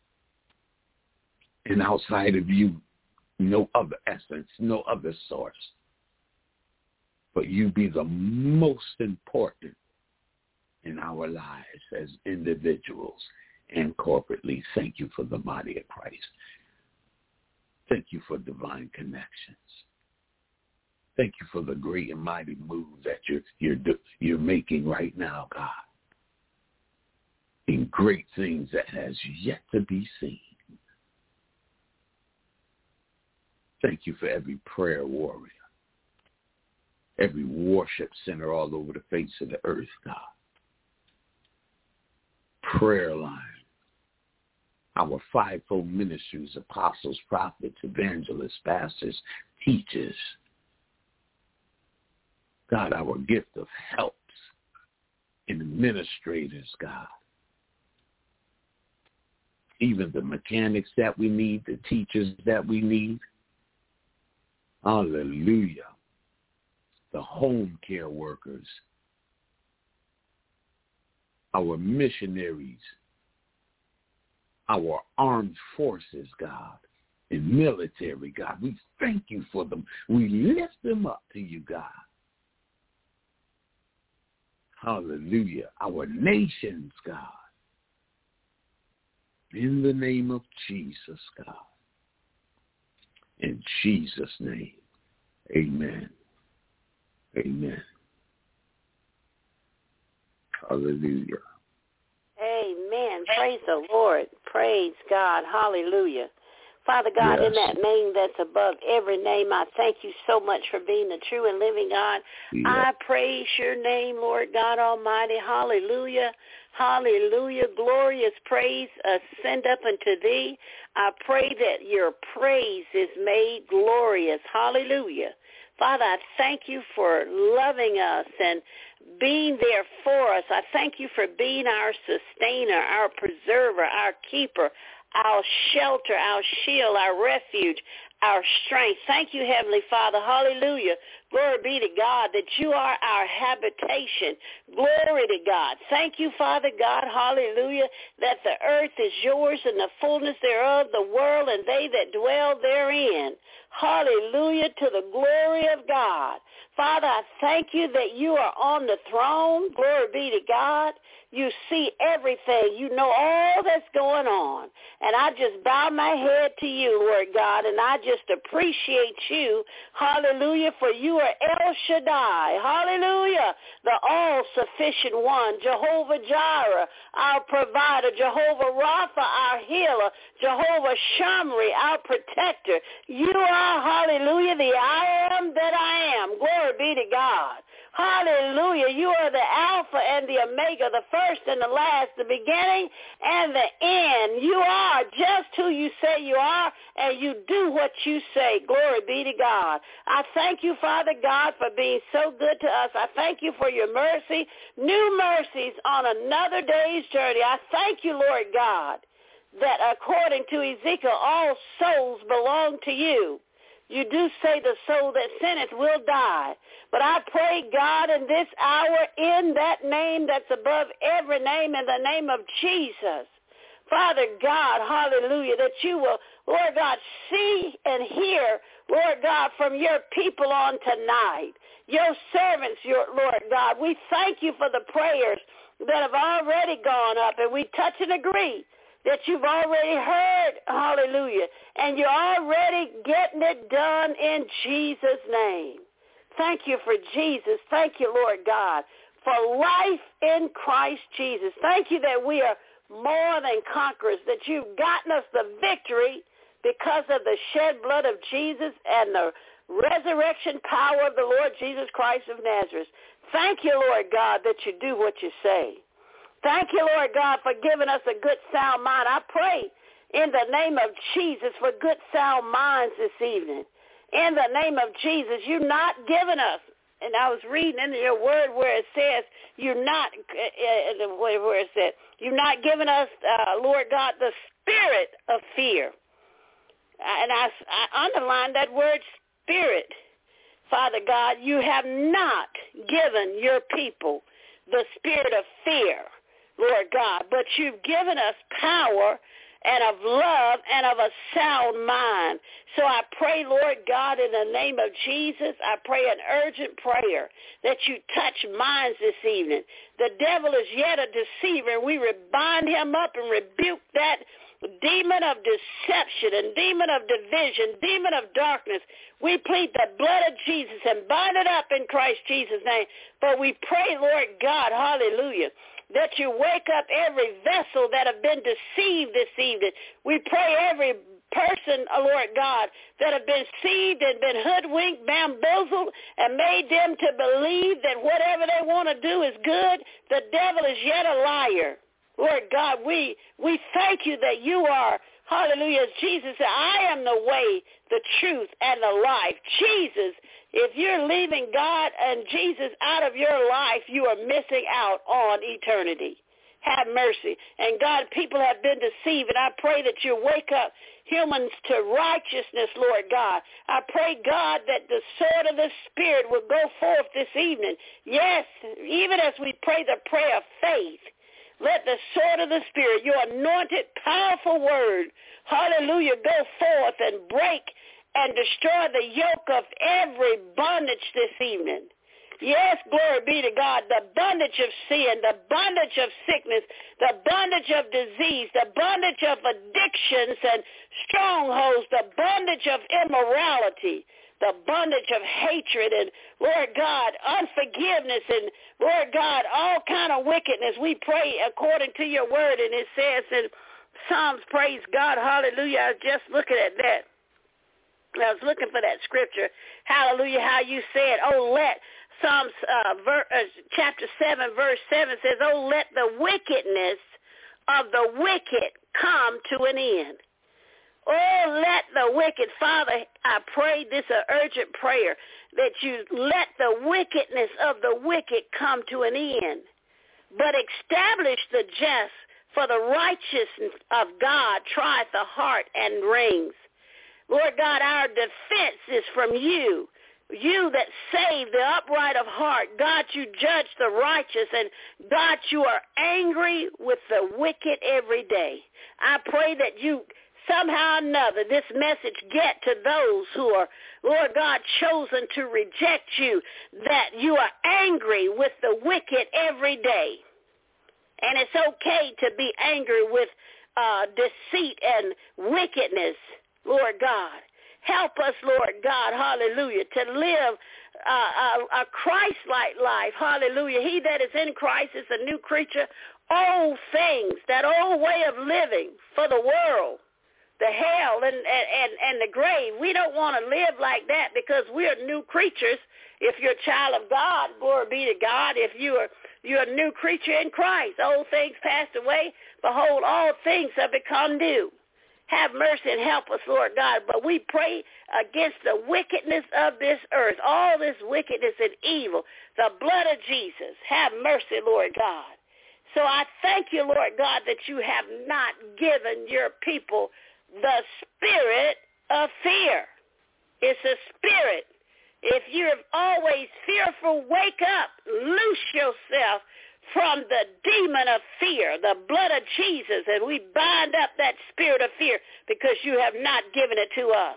And outside of you, no other essence, no other source. But you be the most important in our lives as individuals and corporately. Thank you for the body of Christ. Thank you for divine connections. Thank you for the great and mighty move that you're you're you're making right now, God. In great things that has yet to be seen. Thank you for every prayer warrior, every worship center all over the face of the earth, God. Prayer line, our fivefold ministries, apostles, prophets, evangelists, pastors, teachers. God, our gift of helps and administrators, God. Even the mechanics that we need, the teachers that we need. Hallelujah. The home care workers, our missionaries, our armed forces, God, and military, God. We thank you for them. We lift them up to you, God. Hallelujah. Our nations, God. In the name of Jesus, God. In Jesus' name, amen. Amen. Hallelujah. Amen. Praise the Lord. Praise God. Hallelujah. Father God, yes. In that name that's above every name, I thank you so much for being the true and living God. Yes. I praise your name, Lord God Almighty. Hallelujah. Hallelujah. Glorious praise ascend up unto thee. I pray that your praise is made glorious. Hallelujah. Father, I thank you for loving us and being there for us. I thank you for being our sustainer, our preserver, our keeper, our shelter, our shield, our refuge, our strength. Thank you, Heavenly Father. Hallelujah. Glory be to God that you are our habitation. Glory to God. Thank you, Father God. Hallelujah. That the earth is yours and the fullness thereof, the world and they that dwell therein. Hallelujah to the glory of God. Father, I thank you that you are on the throne. Glory be to God. You see everything. You know all that's going on. And I just bow my head to you, Lord God, and I just appreciate you. Hallelujah, for you are El Shaddai. Hallelujah, the all-sufficient one. Jehovah Jireh, our provider. Jehovah Rapha, our healer. Jehovah Shamri, our protector. You are, hallelujah, the I am that I am. Glory be to God. Hallelujah. You are the Alpha and the Omega, the first and the last, the beginning and the end. You are just who you say you are, and you do what you say. Glory be to God. I thank you, Father God, for being so good to us. I thank you for your mercy, new mercies on another day's journey. I thank you, Lord God, that according to Ezekiel, all souls belong to you. You do say the soul that sinneth will die. But I pray, God, in this hour, in that name that's above every name, in the name of Jesus, Father God, hallelujah, that you will, Lord God, see and hear, Lord God, from your people on tonight, your servants, your Lord God. We thank you for the prayers that have already gone up, and we touch and agree that you've already heard, hallelujah, and you're already getting it done in Jesus' name. Thank you for Jesus. Thank you, Lord God, for life in Christ Jesus. Thank you that we are more than conquerors, that you've gotten us the victory because of the shed blood of Jesus and the resurrection power of the Lord Jesus Christ of Nazareth. Thank you, Lord God, that you do what you say. Thank you, Lord God, for giving us a good sound mind. I pray in the name of Jesus for good sound minds this evening. In the name of Jesus, you're not giving us, and I was reading in your word where it says, you're not, uh, where it said, you're not giving us, uh, Lord God, the spirit of fear. And I, I underlined that word spirit. Father God, you have not given your people the spirit of fear, Lord God, but you've given us power and of love and of a sound mind. So I pray, Lord God, in the name of Jesus, I pray an urgent prayer that you touch minds this evening. The devil is yet a deceiver, and we bind him up and rebuke that demon of deception and demon of division, demon of darkness. We plead the blood of Jesus and bind it up in Christ Jesus' name. But we pray, Lord God, hallelujah, that you wake up every vessel that have been deceived this evening. We pray every person, oh Lord God, that have been deceived and been hoodwinked, bamboozled, and made them to believe that whatever they want to do is good. The devil is yet a liar. Lord God, we we thank you that you are, hallelujah, as Jesus said, I am the way, the truth, and the life. Jesus, if you're leaving God and Jesus out of your life, you are missing out on eternity. Have mercy. And God, people have been deceived, and I pray that you wake up humans to righteousness, Lord God. I pray, God, that the sword of the Spirit will go forth this evening. Yes, even as we pray the prayer of faith, let the sword of the Spirit, your anointed, powerful word, hallelujah, go forth and break and destroy the yoke of every bondage this evening. Yes, glory be to God, the bondage of sin, the bondage of sickness, the bondage of disease, the bondage of addictions and strongholds, the bondage of immorality, the bondage of hatred and, Lord God, unforgiveness and, Lord God, all kind of wickedness. We pray according to your word, and it says in Psalms, praise God, hallelujah. I was just looking at that. I was looking for that scripture. Hallelujah, how you said, oh, let, Psalms uh, ver, uh, chapter seven, verse seven says, oh, let the wickedness of the wicked come to an end. Oh, let the wicked, Father, I pray this an urgent prayer, that you let the wickedness of the wicked come to an end, but establish the just, for the righteousness of God trieth the heart and reins. Lord God, our defense is from you. You that save the upright of heart. God, you judge the righteous, and God, you are angry with the wicked every day. I pray that you somehow or another, this message get to those who are, Lord God, chosen to reject you, that you are angry with the wicked every day. And it's okay to be angry with uh, deceit and wickedness, Lord God. Help us, Lord God, hallelujah, to live uh, a, a Christ-like life, hallelujah. He that is in Christ is a new creature. Old things, that old way of living for the world, the hell and, and, and the grave. We don't want to live like that because we're new creatures. If you're a child of God, glory be to God. If you're, you're a new creature in Christ, old things passed away. Behold, all things have become new. Have mercy and help us, Lord God. But we pray against the wickedness of this earth, all this wickedness and evil, the blood of Jesus. Have mercy, Lord God. So I thank you, Lord God, that you have not given your people the spirit of fear. It's a spirit. If you're always fearful, wake up, loose yourself from the demon of fear, the blood of Jesus, and we bind up that spirit of fear because you have not given it to us.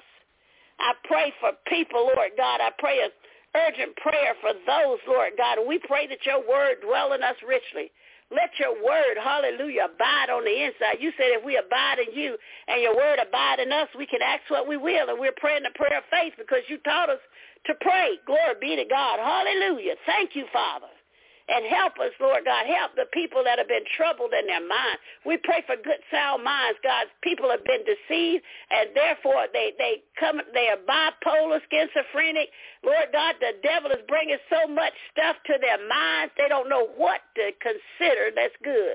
I pray for people, Lord God. I pray an urgent prayer for those, Lord God, and we pray that your word dwell in us richly. Let your word, hallelujah, abide on the inside. You said if we abide in you and your word abide in us, we can ask what we will, and we're praying the prayer of faith because you taught us to pray. Glory be to God. Hallelujah. Thank you, Father. And help us, Lord God. Help the people that have been troubled in their mind. We pray for good, sound minds, God. People have been deceived, and therefore they, they come. They are bipolar, schizophrenic. Lord God, the devil is bringing so much stuff to their minds, they don't know what to consider that's good.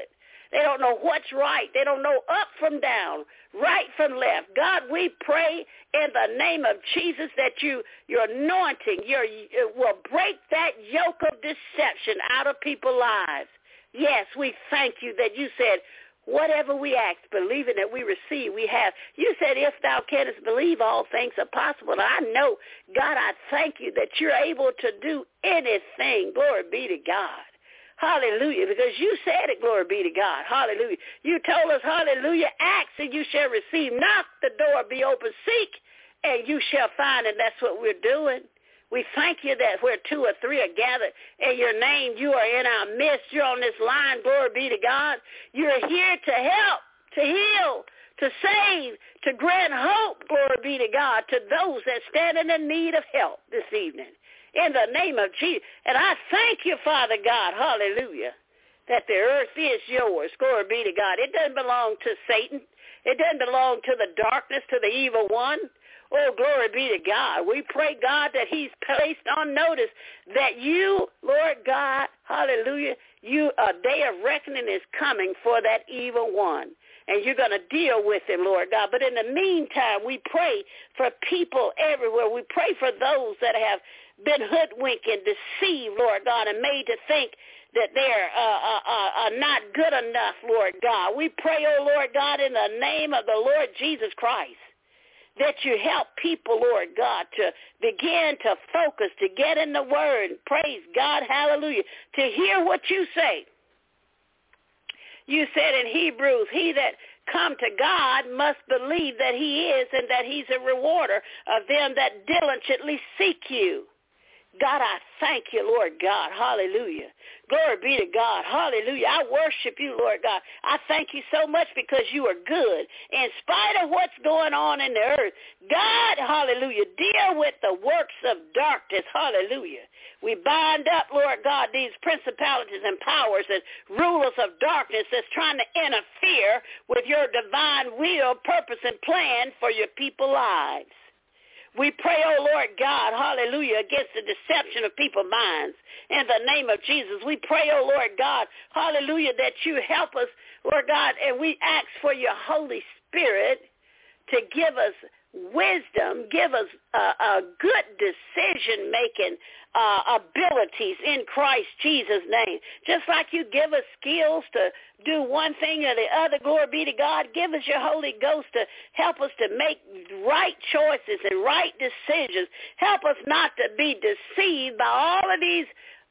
They don't know what's right. They don't know up from down, right from left. God, we pray in the name of Jesus that you, your anointing, your, will break that yoke of deception out of people's lives. Yes, we thank you that you said, whatever we ask, believing that we receive, we have. You said, if thou canst believe, all things are possible. And I know, God, I thank you that you're able to do anything. Glory be to God. Hallelujah. Because you said it, glory be to God. Hallelujah. You told us, hallelujah, ask and you shall receive. Knock, the door be open. Seek and you shall find. And that's what we're doing. We thank you that where two or three are gathered in your name, you are in our midst. You're on this line, glory be to God. You're here to help, to heal, to save, to grant hope, glory be to God, to those that stand in need of help this evening. In the name of Jesus. And I thank you, Father God, hallelujah, that the earth is yours, glory be to God. It doesn't belong to Satan. It doesn't belong to the darkness, to the evil one. Oh, glory be to God. We pray, God, that he's placed on notice that you, Lord God, hallelujah, you, a day of reckoning is coming for that evil one. And you're going to deal with him, Lord God. But in the meantime, we pray for people everywhere. We pray for those that have been hoodwinked and deceived, Lord God, and made to think that they're uh, uh, uh, uh, not good enough, Lord God. We pray, oh, Lord God, in the name of the Lord Jesus Christ, that you help people, Lord God, to begin to focus, to get in the word. Praise God, hallelujah, to hear what you say. You said in Hebrews, he that come to God must believe that he is and that he's a rewarder of them that diligently seek you. God, I thank you, Lord God. Hallelujah. Glory be to God. Hallelujah. I worship you, Lord God. I thank you so much because you are good. In spite of what's going on in the earth, God, hallelujah, deal with the works of darkness. Hallelujah. We bind up, Lord God, these principalities and powers and rulers of darkness that's trying to interfere with your divine will, purpose, and plan for your people's lives. We pray, oh Lord God, hallelujah, against the deception of people's minds. In the name of Jesus, we pray, oh Lord God, hallelujah, that you help us, Lord God, and we ask for your Holy Spirit to give us wisdom, give us a, a good decision-making uh, abilities in Christ Jesus' name. Just like you give us skills to do one thing or the other, glory be to God, give us your Holy Ghost to help us to make right choices and right decisions. Help us not to be deceived by all of these,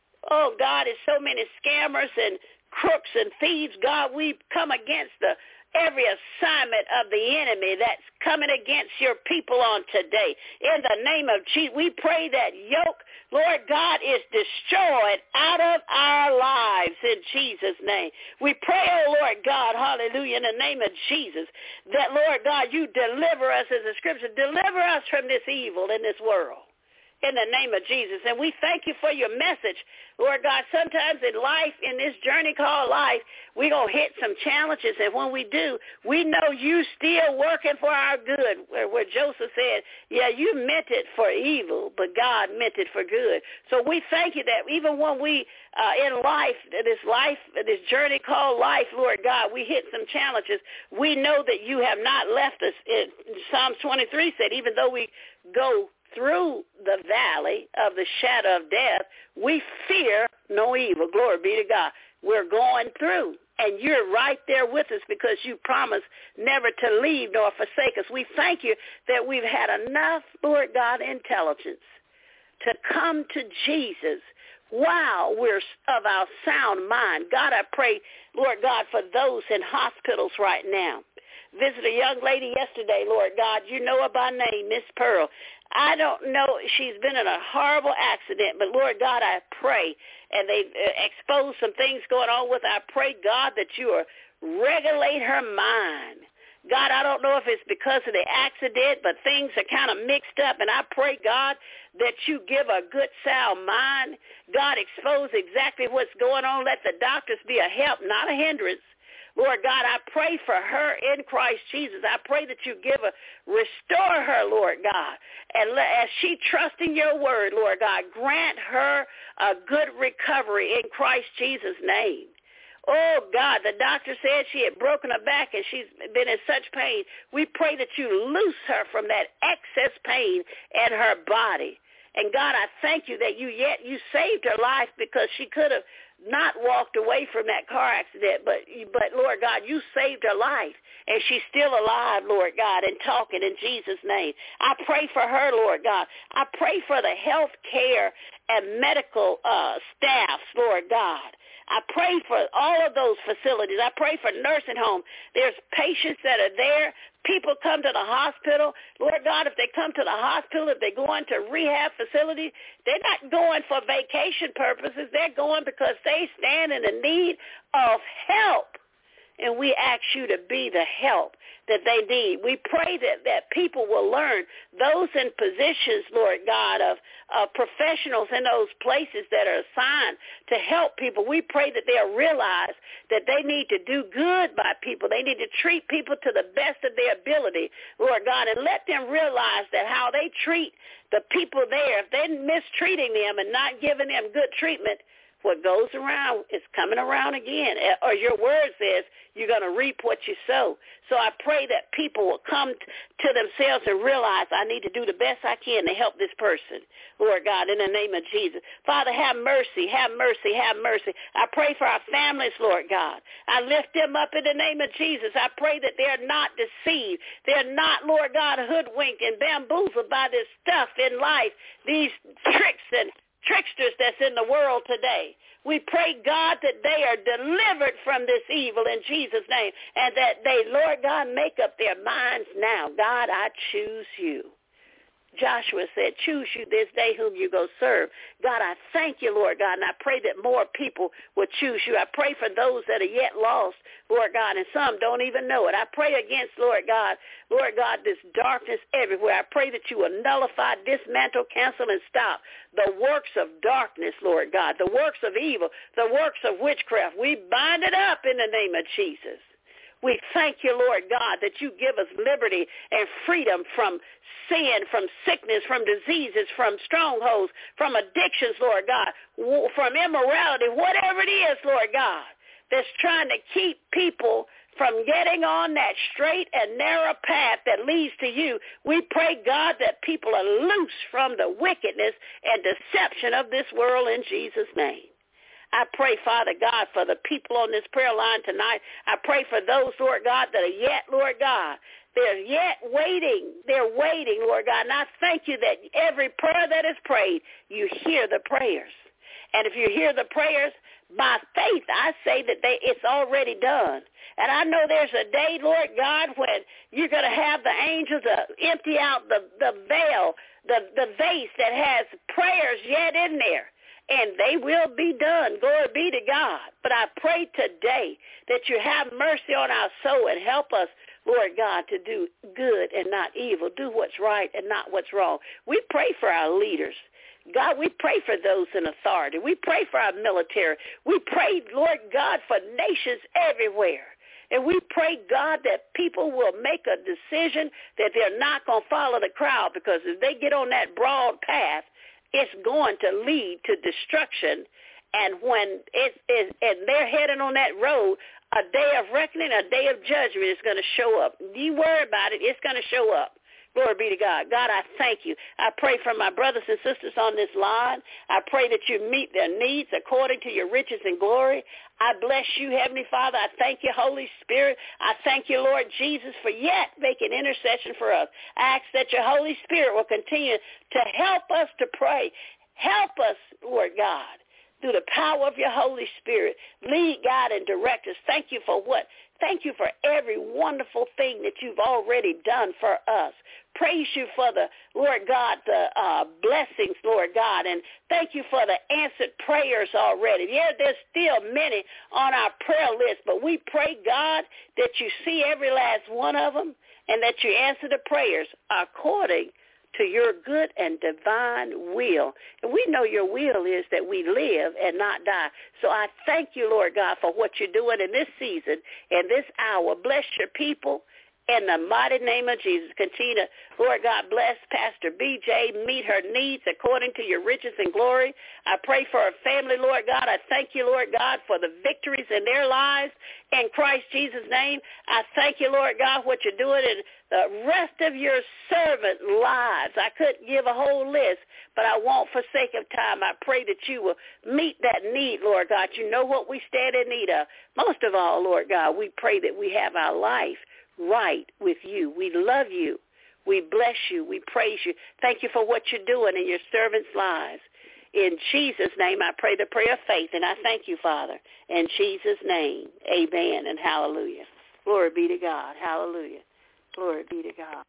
oh God, there's so many scammers and crooks and thieves. God, we come against the every assignment of the enemy that's coming against your people on today. In the name of Jesus, we pray that yoke, Lord God, is destroyed out of our lives in Jesus' name. We pray, oh Lord God, hallelujah, in the name of Jesus, that, Lord God, you deliver us, as the scripture, deliver us from this evil in this world. In the name of Jesus. And we thank you for your message, Lord God. Sometimes in life, in this journey called life, we're going to hit some challenges. And when we do, we know you still working for our good. Where, where Joseph said, yeah, you meant it for evil, but God meant it for good. So we thank you that even when we, uh, in life, this life, this journey called life, Lord God, we hit some challenges. We know that you have not left us. It, Psalms twenty-three said, even though we go through the valley of the shadow of death, we fear no evil. Glory be to God. We're going through, and you're right there with us because you promised never to leave nor forsake us. We thank you that we've had enough, Lord God, intelligence to come to Jesus while we're of our sound mind. God, I pray, Lord God, for those in hospitals right now. Visit a young lady yesterday, Lord God. You know her by name, Miss Pearl. I don't know. She's been in a horrible accident, but, Lord God, I pray, and they've exposed some things going on with her. I pray, God, that you will regulate her mind. God, I don't know if it's because of the accident, but things are kind of mixed up, and I pray, God, that you give a good, sound mind. God, expose exactly what's going on. Let the doctors be a help, not a hindrance. Lord God, I pray for her in Christ Jesus. I pray that you give her, restore her, Lord God. And let, as she trusts in your word, Lord God, grant her a good recovery in Christ Jesus' name. Oh, God, the doctor said she had broken her back and she's been in such pain. We pray that you loose her from that excess pain in her body. And, God, I thank you that you yet you saved her life because she could have not walked away from that car accident. But, but Lord God, you saved her life, and she's still alive, Lord God, and talking in Jesus' name. I pray for her, Lord God. I pray for the health care and medical uh, staffs, Lord God. I pray for all of those facilities. I pray for nursing homes. There's patients that are there. People come to the hospital. Lord God, if they come to the hospital, if they go into rehab facilities, they're not going for vacation purposes. They're going because they stand in the need of help. And we ask you to be the help that they need. We pray that, that people will learn, those in positions, Lord God, of, of professionals in those places that are assigned to help people. We pray that they'll realize that they need to do good by people. They need to treat people to the best of their ability, Lord God, and let them realize that how they treat the people there, if they're mistreating them and not giving them good treatment, what goes around is coming around again. Or your word says you're going to reap what you sow. So I pray that people will come to themselves and realize I need to do the best I can to help this person, Lord God, in the name of Jesus. Father, have mercy, have mercy, have mercy. I pray for our families, Lord God. I lift them up in the name of Jesus. I pray that they're not deceived. They're not, Lord God, hoodwinked and bamboozled by this stuff in life, these tricks and tricksters that's in the world today. We pray, God, that they are delivered from this evil in Jesus' name, and that they, Lord God, make up their minds now. God, I choose you. Joshua said, choose you this day whom you go serve. God, I thank you, Lord God, and I pray that more people will choose you. I pray for those that are yet lost, Lord God, and some don't even know it. I pray against, Lord God, Lord God, this darkness everywhere. I pray that you will nullify, dismantle, cancel, and stop the works of darkness, Lord God, the works of evil, the works of witchcraft. We bind it up in the name of Jesus. We thank you, Lord God, that you give us liberty and freedom from sin, from sickness, from diseases, from strongholds, from addictions, Lord God, from immorality, whatever it is, Lord God, that's trying to keep people from getting on that straight and narrow path that leads to you. We pray, God, that people are loose from the wickedness and deception of this world in Jesus' name. I pray, Father God, for the people on this prayer line tonight. I pray for those, Lord God, that are yet, Lord God, they're yet waiting. They're waiting, Lord God. And I thank you that every prayer that is prayed, you hear the prayers. And if you hear the prayers, by faith, I say that they, it's already done. And I know there's a day, Lord God, when you're going to have the angels to empty out the, the veil, the, the vase that has prayers yet in there. And they will be done. Glory be to God. But I pray today that you have mercy on our soul and help us, Lord God, to do good and not evil, do what's right and not what's wrong. We pray for our leaders. God, we pray for those in authority. We pray for our military. We pray, Lord God, for nations everywhere. And we pray, God, that people will make a decision that they're not going to follow the crowd, because if they get on that broad path, it's going to lead to destruction. And when it is, and they're heading on that road, a day of reckoning, a day of judgment is going to show up. You worry about it, it's going to show up. Glory be to God. God, I thank you. I pray for my brothers and sisters on this line. I pray that you meet their needs according to your riches and glory. I bless you, Heavenly Father. I thank you, Holy Spirit. I thank you, Lord Jesus, for yet making intercession for us. I ask that your Holy Spirit will continue to help us to pray. Help us, Lord God, through the power of your Holy Spirit. Lead, guide, and direct us. Thank you for what? Thank you for every wonderful thing that you've already done for us. Praise you for the, Lord God, the uh, blessings, Lord God, and thank you for the answered prayers already. Yeah, there's still many on our prayer list, but we pray, God, that you see every last one of them and that you answer the prayers according to your good and divine will. And we know your will is that we live and not die. So I thank you, Lord God, for what you're doing in this season, in this hour. Bless your people in the mighty name of Jesus. Continue to, Lord God, bless Pastor B J, meet her needs according to your riches and glory. I pray for her family, Lord God. I thank you, Lord God, for the victories in their lives in Christ Jesus' name. I thank you, Lord God, what you're doing in the rest of your servant lives. I couldn't give a whole list, but I won't for sake of time. I pray that you will meet that need, Lord God. You know what we stand in need of. Most of all, Lord God, we pray that we have our life right with you. We love you. We bless you. We praise you. Thank you for what you're doing in your servants' lives. In Jesus' name, I pray the prayer of faith, and I thank you, Father. In Jesus' name, amen and hallelujah. Glory be to God. Hallelujah. Glory be to God.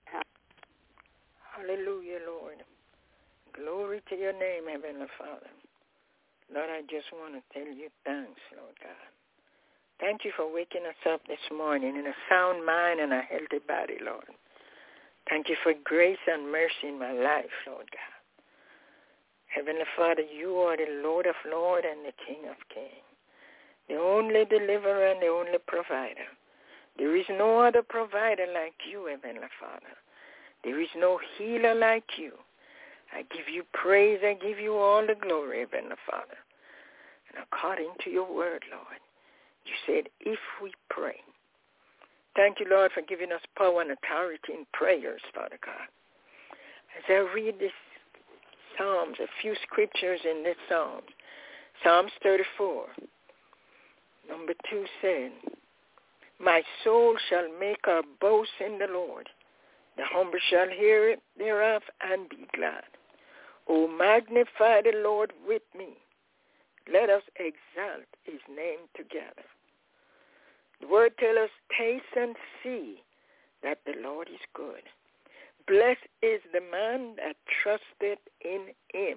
Hallelujah, Lord. Glory to your name, Heavenly Father. Lord, I just want to tell you thanks, Lord God. Thank you for waking us up this morning in a sound mind and a healthy body, Lord. Thank you for grace and mercy in my life, Lord God. Heavenly Father, you are the Lord of Lords and the King of Kings, the only deliverer and the only provider. There is no other provider like you, Heavenly Father. There is no healer like you. I give you praise. I give you all the glory, Heavenly Father. And according to your word, Lord, you said, if we pray. Thank you, Lord, for giving us power and authority in prayers, Father God. As I read this Psalms, a few scriptures in this Psalm, Psalms thirty-four, number two said, my soul shall make her boast in the Lord. The humble shall hear it thereof and be glad. O magnify the Lord with me. Let us exalt his name together. The word tells us, taste and see that the Lord is good. Blessed is the man that trusteth in him.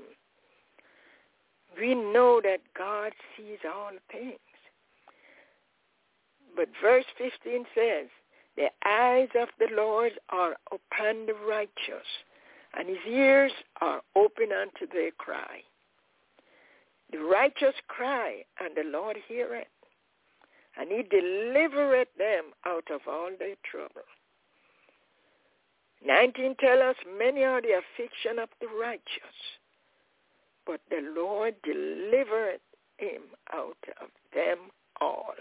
We know that God sees all things. But verse fifteen says, the eyes of the Lord are upon the righteous, and his ears are open unto their cry. The righteous cry, and the Lord heareth, and he delivereth them out of all their trouble. nineteen tells us, many are the affliction of the righteous, but the Lord delivereth him out of them all.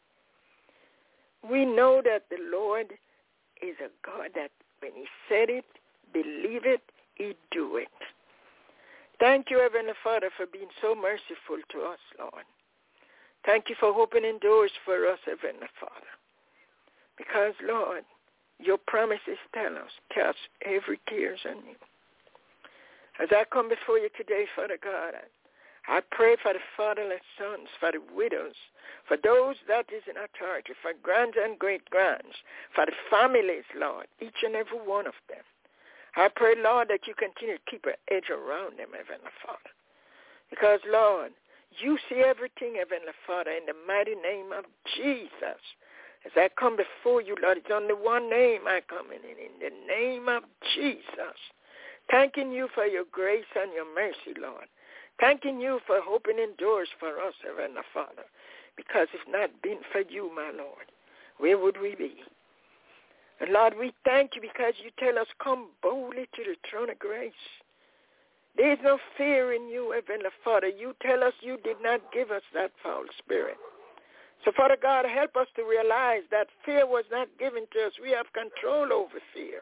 We know that the Lord is a God that when he said it, believe it, he do it. Thank you, Heavenly Father, for being so merciful to us, Lord. Thank you for opening doors for us, Heavenly Father. Because, Lord, your promises tell us, cast every care on you. As I come before you today, Father God, I pray for the fatherless sons, for the widows, for those that is in authority, for grands and great-grands, for the families, Lord, each and every one of them. I pray, Lord, that you continue to keep an edge around them, Heavenly Father. Because, Lord, you see everything, Heavenly Father, in the mighty name of Jesus. As I come before you, Lord, it's only one name I come in, in the name of Jesus. Thanking you for your grace and your mercy, Lord. Thanking you for opening doors for us, Heavenly Father. Because if not been for you, my Lord, where would we be? And Lord, we thank you because you tell us, come boldly to the throne of grace. There is no fear in you, Heavenly Father. You tell us you did not give us that foul spirit. So, Father God, help us to realize that fear was not given to us. We have control over fear.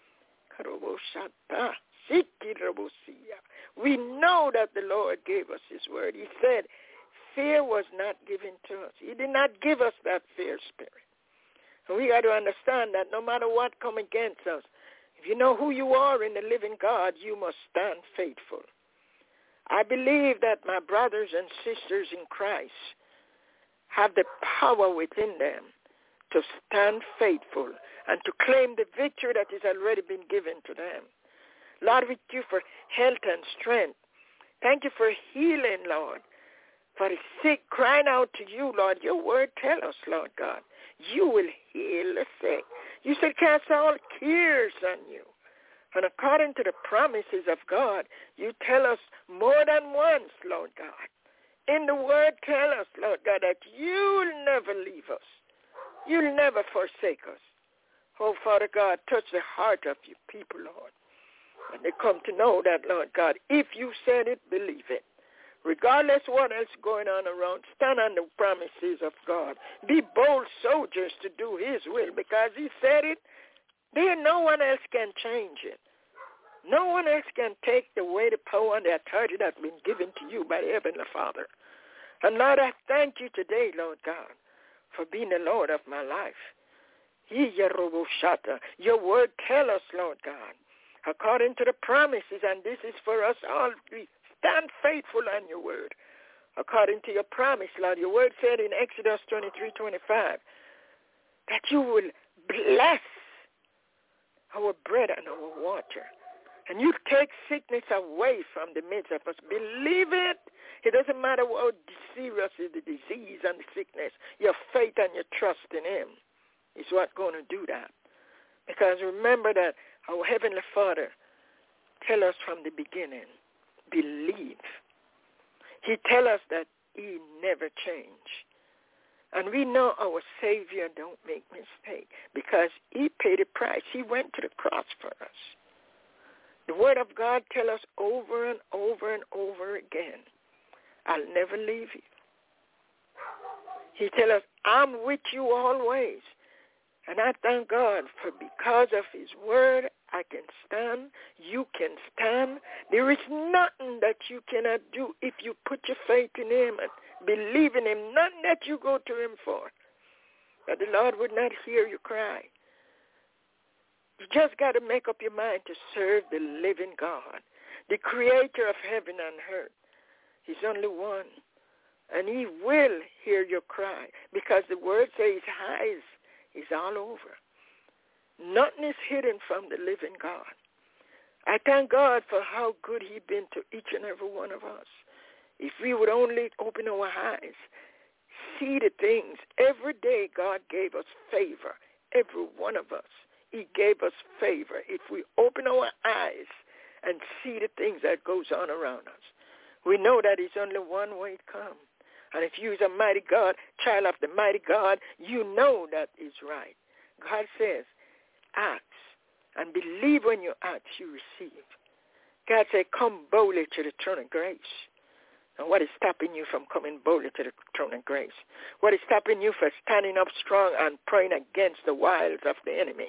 We know that the Lord gave us his word. He said, fear was not given to us. He did not give us that fear spirit. And we got to understand that no matter what come against us, if you know who you are in the living God, you must stand faithful. I believe that my brothers and sisters in Christ have the power within them to stand faithful and to claim the victory that has already been given to them. Lord, we thank you for health and strength. Thank you for healing, Lord. For the sick crying out to you, Lord. Your word tell us, Lord God, you will heal the sick. You said cast all cares on you. And according to the promises of God, you tell us more than once, Lord God. In the word tell us, Lord God, that you'll never leave us. You'll never forsake us. Oh, Father God, touch the heart of your people, Lord. And they come to know that, Lord God, if you said it, believe it. Regardless what else going on around, stand on the promises of God. Be bold soldiers to do his will, because he said it. There, no one else can change it. No one else can take away the power and the authority that's been given to you by the Heavenly Father. And Lord, I thank you today, Lord God, for being the Lord of my life. Your word tell us, Lord God, according to the promises, and this is for us all, we stand faithful on your word. According to your promise, Lord, your word said in Exodus twenty-three twenty-five that you will bless our bread and our water. And you take sickness away from the midst of us. Believe it. It doesn't matter how serious is the disease and the sickness. Your faith and your trust in him is what's going to do that. Because remember that our Heavenly Father tell us from the beginning, believe. He tell us that he never change. And we know our Savior don't make mistake because he paid a price. He went to the cross for us. The Word of God tell us over and over and over again, I'll never leave you. He tell us, I'm with you always. And I thank God for because of his word, I can stand. You can stand. There is nothing that you cannot do if you put your faith in him and believe in him. Nothing that you go to him for. That the Lord would not hear you cry. You just got to make up your mind to serve the living God, the creator of heaven and earth. He's only one. And he will hear your cry because the word says his eyes is all over. Nothing is hidden from the living God. I thank God for how good he's been to each and every one of us. If we would only open our eyes, see the things. Every day God gave us favor. Every one of us. He gave us favor. If we open our eyes and see the things that goes on around us, we know that it's only one way to come. And if you're a mighty God, child of the mighty God, you know that is right. God says, ask, and believe when you ask, you receive. God said, come boldly to the throne of grace. And what is stopping you from coming boldly to the throne of grace? What is stopping you from standing up strong and praying against the wiles of the enemy?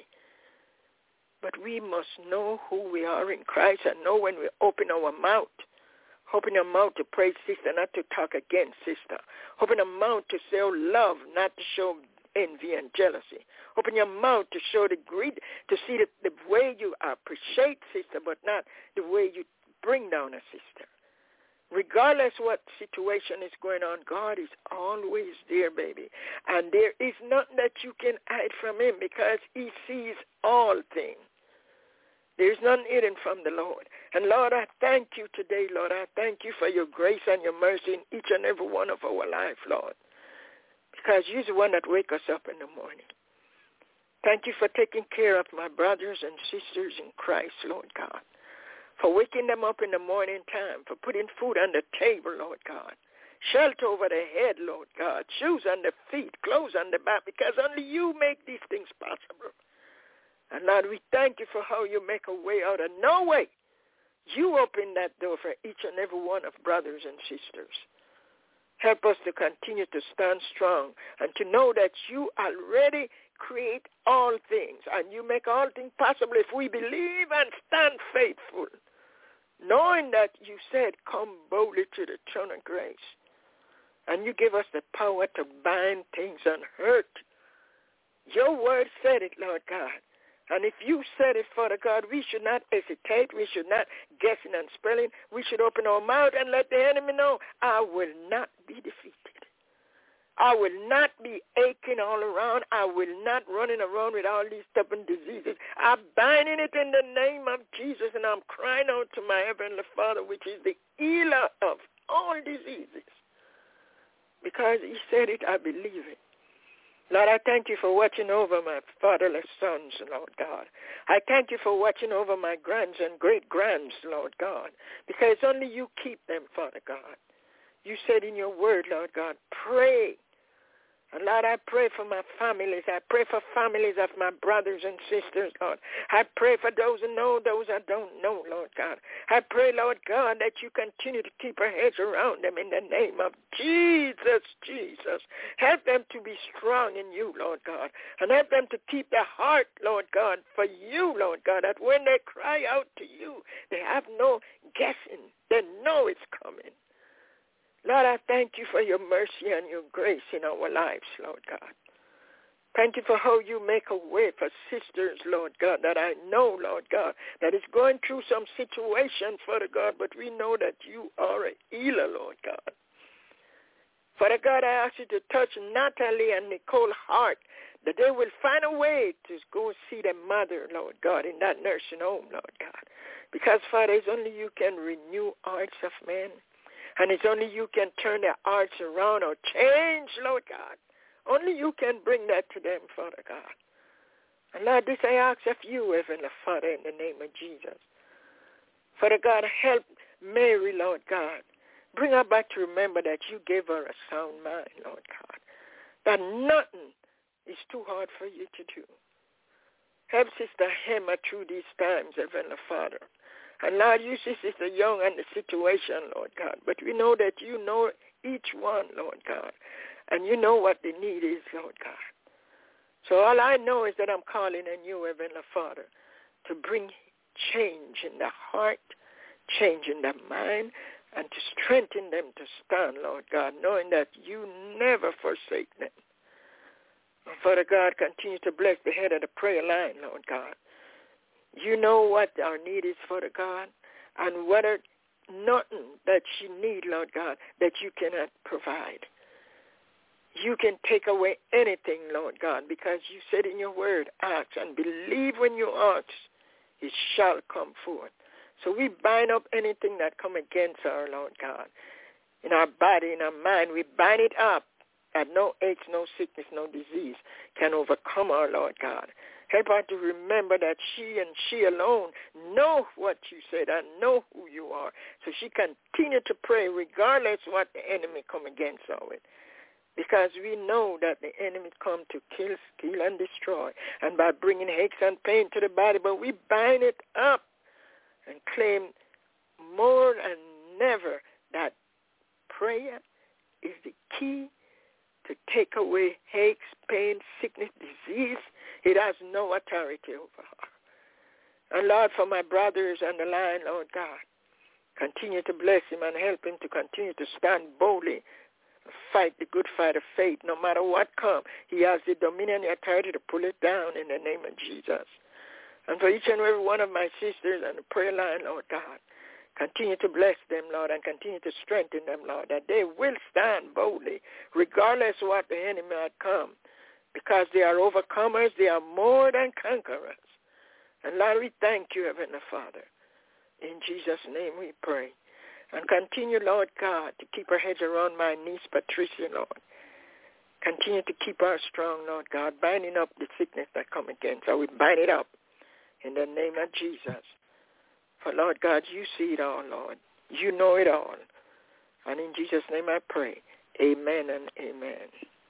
But we must know who we are in Christ and know when we open our mouth. Open your mouth to praise sister, not to talk against sister. Open your mouth to show love, not to show envy and jealousy. Open your mouth to show the greed, to see the, the way you appreciate sister, but not the way you bring down a sister. Regardless what situation is going on, God is always there, baby. And there is nothing that you can hide from him because he sees all things. There's none hidden from the Lord. And Lord, I thank you today, Lord. I thank you for your grace and your mercy in each and every one of our life, Lord. Because you're the one that wake us up in the morning. Thank you for taking care of my brothers and sisters in Christ, Lord God. For waking them up in the morning time, for putting food on the table, Lord God. Shelter over their head, Lord God. Shoes on their feet, clothes on their back, because only you make these things possible. And Lord, we thank you for how you make a way out of no way. You open that door for each and every one of brothers and sisters. Help us to continue to stand strong and to know that you already create all things and you make all things possible if we believe and stand faithful, knowing that you said, come boldly to the throne of grace. And you give us the power to bind things on earth. Your word said it, Lord God. And if you said it, Father God, we should not hesitate. We should not guessing and spelling. We should open our mouth and let the enemy know, I will not be defeated. I will not be aching all around. I will not running around with all these stubborn diseases. I'm binding it in the name of Jesus, and I'm crying out to my Heavenly Father, which is the healer of all diseases. Because he said it, I believe it. Lord, I thank you for watching over my fatherless sons, Lord God. I thank you for watching over my grands and great-grands, Lord God, because only you keep them, Father God. You said in your word, Lord God, pray And Lord, I pray for my families. I pray for families of my brothers and sisters, Lord. I pray for those who know, those that don't know, Lord God. I pray, Lord God, that you continue to keep our heads around them in the name of Jesus, Jesus. Help them to be strong in you, Lord God. And help them to keep their heart, Lord God, for you, Lord God, that when they cry out to you, they have no guessing. They know it's coming. Lord, I thank you for your mercy and your grace in our lives, Lord God. Thank you for how you make a way for sisters, Lord God, that I know, Lord God, that is going through some situation, Father God, but we know that you are a healer, Lord God. Father God, I ask you to touch Natalie and Nicole Hart, that they will find a way to go see their mother, Lord God, in that nursing home, Lord God. Because, Father, it's only you can renew hearts of men. And it's only you can turn their hearts around or change, Lord God. Only you can bring that to them, Father God. And Lord, this I ask of you, Heavenly Father, in the name of Jesus. Father God, help Mary, Lord God. Bring her back to remember that you gave her a sound mind, Lord God. That nothing is too hard for you to do. Help Sister Emma through these times, Heavenly Father. And Lord, you see Sister Young and the situation, Lord God. But we know that you know each one, Lord God. And you know what the need is, Lord God. So all I know is that I'm calling on you, Heavenly Father, to bring change in the heart, change in the mind, and to strengthen them to stand, Lord God, knowing that you never forsake them. And Father God, continue to bless the head of the prayer line, Lord God. You know what our need is, Father God, and whether nothing that she need, Lord God, that you cannot provide. You can take away anything, Lord God, because you said in your word, ask and believe when you ask, it shall come forth. So we bind up anything that come against her, Lord God. In our body, in our mind, we bind it up, that no aches, no sickness, no disease can overcome our, Lord God. Help her to remember that she and she alone know what you said and know who you are. So she continue to pray regardless what the enemy come against her with. Because we know that the enemy come to kill, steal, and destroy. And by bringing aches and pain to the body, but we bind it up and claim more and never that prayer is the key to take away aches, pain, sickness, disease. It has no authority over her. And Lord, for my brothers on the line, Lord God, continue to bless him and help him to continue to stand boldly, fight the good fight of faith. No matter what comes, he has the dominion and authority to pull it down in the name of Jesus. And for each and every one of my sisters on the prayer line, Lord God, continue to bless them, Lord, and continue to strengthen them, Lord, that they will stand boldly, regardless of what the enemy might come, because they are overcomers, they are more than conquerors. And Lord, we thank you, Heavenly Father. In Jesus' name we pray. And continue, Lord God, to keep our heads around my niece, Patricia, Lord. Continue to keep her strong, Lord God, binding up the sickness that come against her. We bind it up in the name of Jesus. For, Lord God, you see it all, Lord. You know it all. And in Jesus' name I pray. Amen and amen.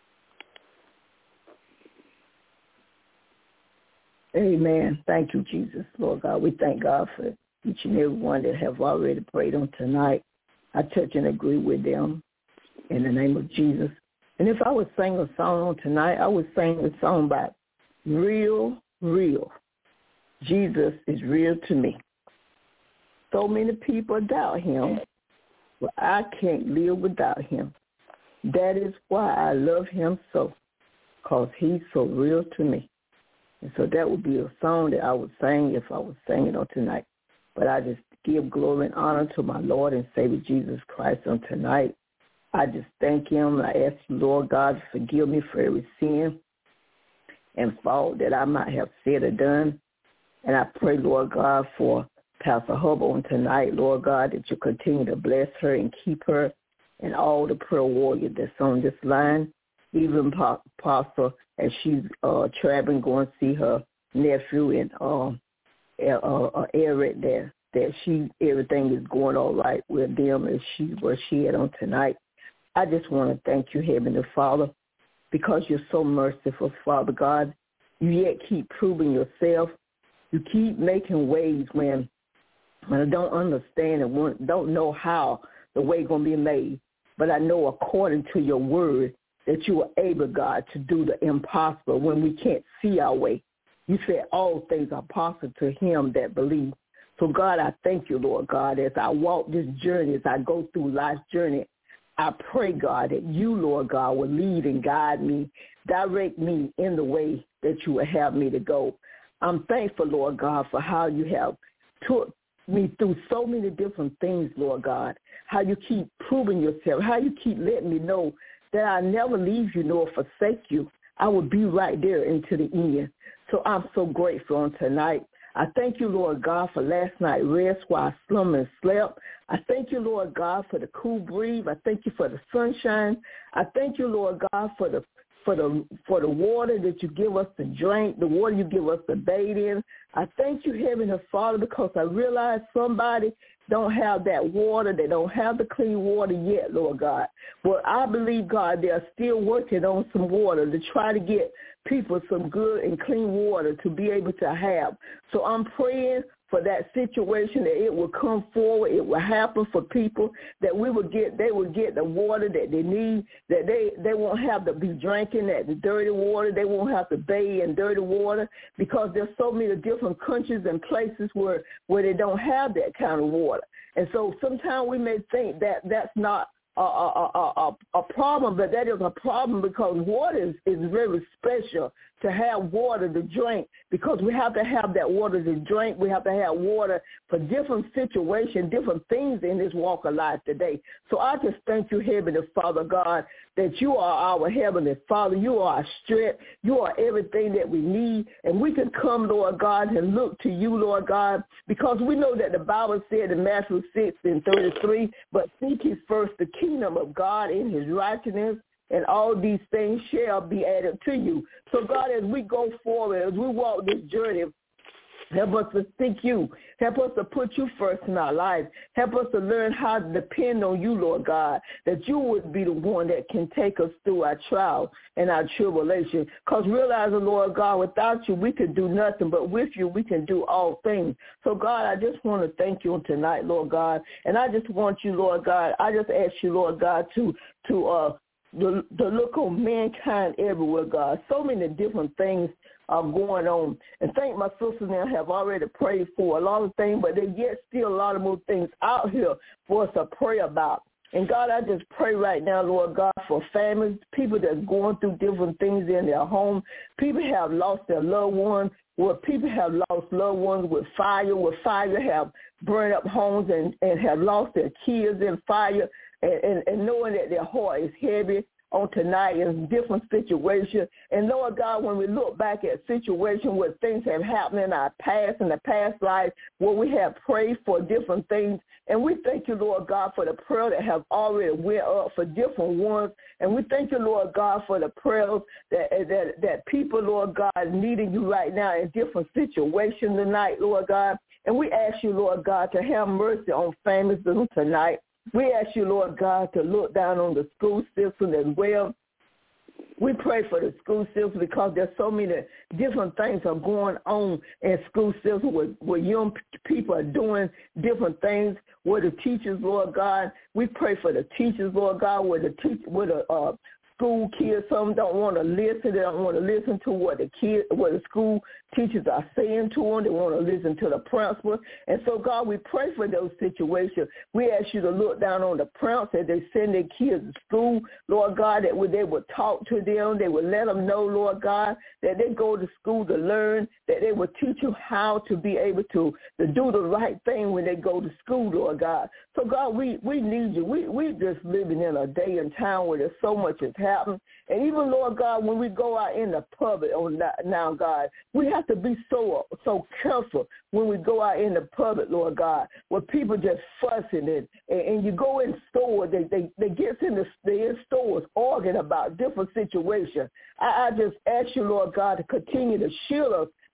Amen. Thank you, Jesus, Lord God. We thank God for each and every one that have already prayed on tonight. I touch and agree with them in the name of Jesus. And if I would sing a song on tonight, I would sing a song about real, real. Jesus is real to me. So many people doubt him, but I can't live without him. That is why I love him so, because he's so real to me. And so that would be a song that I would sing if I was singing on tonight. But I just give glory and honor to my Lord and Savior Jesus Christ on tonight. I just thank him. I ask you, Lord God, to forgive me for every sin and fault that I might have said or done. And I pray, Lord God, for Pastor Hubbard on tonight, Lord God, that you continue to bless her and keep her and all the prayer warriors that's on this line, even Pastor as she's uh, traveling, going to see her nephew in um, uh, uh, Eric there, that she everything is going all right with them as she where she at on tonight. I just want to thank you, Heavenly Father, because you're so merciful, Father God. You yet keep proving yourself. You keep making ways when, when I don't understand and don't know how the way going to be made. But I know according to your word that you are able, God, to do the impossible when we can't see our way. You said all things are possible to him that believes. So, God, I thank you, Lord God, as I walk this journey, as I go through life's journey. I pray, God, that you, Lord God, will lead and guide me, direct me in the way that you will have me to go. I'm thankful, Lord God, for how you have took me through so many different things, Lord God, how you keep proving yourself, how you keep letting me know that I never leave you nor forsake you. I will be right there into the end. So I'm so grateful on tonight. I thank you, Lord God, for last night's rest while I slumbered and slept. I thank you, Lord God, for the cool breeze. I thank you for the sunshine. I thank you, Lord God, for the for the for the water that you give us to drink, the water you give us to bathe in. I thank you, Heavenly Father, because I realize somebody don't have that water. They don't have the clean water yet, Lord God. But I believe, God, they are still working on some water to try to get people some good and clean water to be able to have. So I'm praying for that situation, that it will come forward, it will happen for people, that we will get, they will get the water that they need, that they, they won't have to be drinking that the dirty water, they won't have to bathe in dirty water, because there's so many different countries and places where, where they don't have that kind of water. And so sometimes we may think that that's not A, a, a, a problem, but that is a problem because water is, is very special to have water to drink, because we have to have that water to drink. We have to have water for different situations, different things in this walk of life today. So I just thank you, Heavenly Father God, that you are our Heavenly Father. You are our strength. You are everything that we need. And we can come, Lord God, and look to you, Lord God, because we know that the Bible said in Matthew six and thirty-three, but seek ye first the kingdom of God and his righteousness, and all these things shall be added to you. So, God, as we go forward, as we walk this journey, help us to seek you. Help us to put you first in our life. Help us to learn how to depend on you, Lord God, that you would be the one that can take us through our trial and our tribulation. Because realizing, Lord God, without you, we can do nothing, but with you, we can do all things. So, God, I just want to thank you tonight, Lord God, and I just want you, Lord God, I just ask you, Lord God, to, to, uh, The, the look on mankind everywhere, God. So many different things are going on. And thank my sisters now have already prayed for a lot of things, but there's yet still a lot of more things out here for us to pray about. And, God, I just pray right now, Lord God, for families, people that's going through different things in their home. People have lost their loved ones. Where people have lost loved ones with fire, where fire have burned up homes and, and have lost their kids in fire. And, and, and knowing that their heart is heavy on tonight in different situations. And Lord God, when we look back at situations where things have happened in our past, in the past life, where we have prayed for different things, and we thank you, Lord God, for the prayer that have already went up for different ones. And we thank you, Lord God, for the prayers that that, that people, Lord God, needing you right now in different situations tonight, Lord God. And we ask you, Lord God, to have mercy on families tonight. We ask you, Lord God, to look down on the school system as well. We pray for the school system because there's so many different things are going on in school system where, where young people are doing different things, where the teachers, Lord God, we pray for the teachers, Lord God, where the, teach, where the uh, school kids, some don't want to listen. They don't want to listen to what the kids, what the school teachers are saying to them. They want to listen to the principal. And so, God, we pray for those situations. We ask you to look down on the principals as they send their kids to school, Lord God, that they would talk to them. They would let them know, Lord God, that they go to school to learn, that they would teach you how to be able to, to do the right thing when they go to school, Lord God. So, God, we, we need you. We we just living in a day and time where there's so much is happening. And even, Lord God, when we go out in the public on now, God, we have to be so so careful when we go out in the public, Lord God, where people just fussing and, and you go in stores, they they, they get in the they in stores arguing about different situations. I, I just ask you, Lord God, to continue to shield us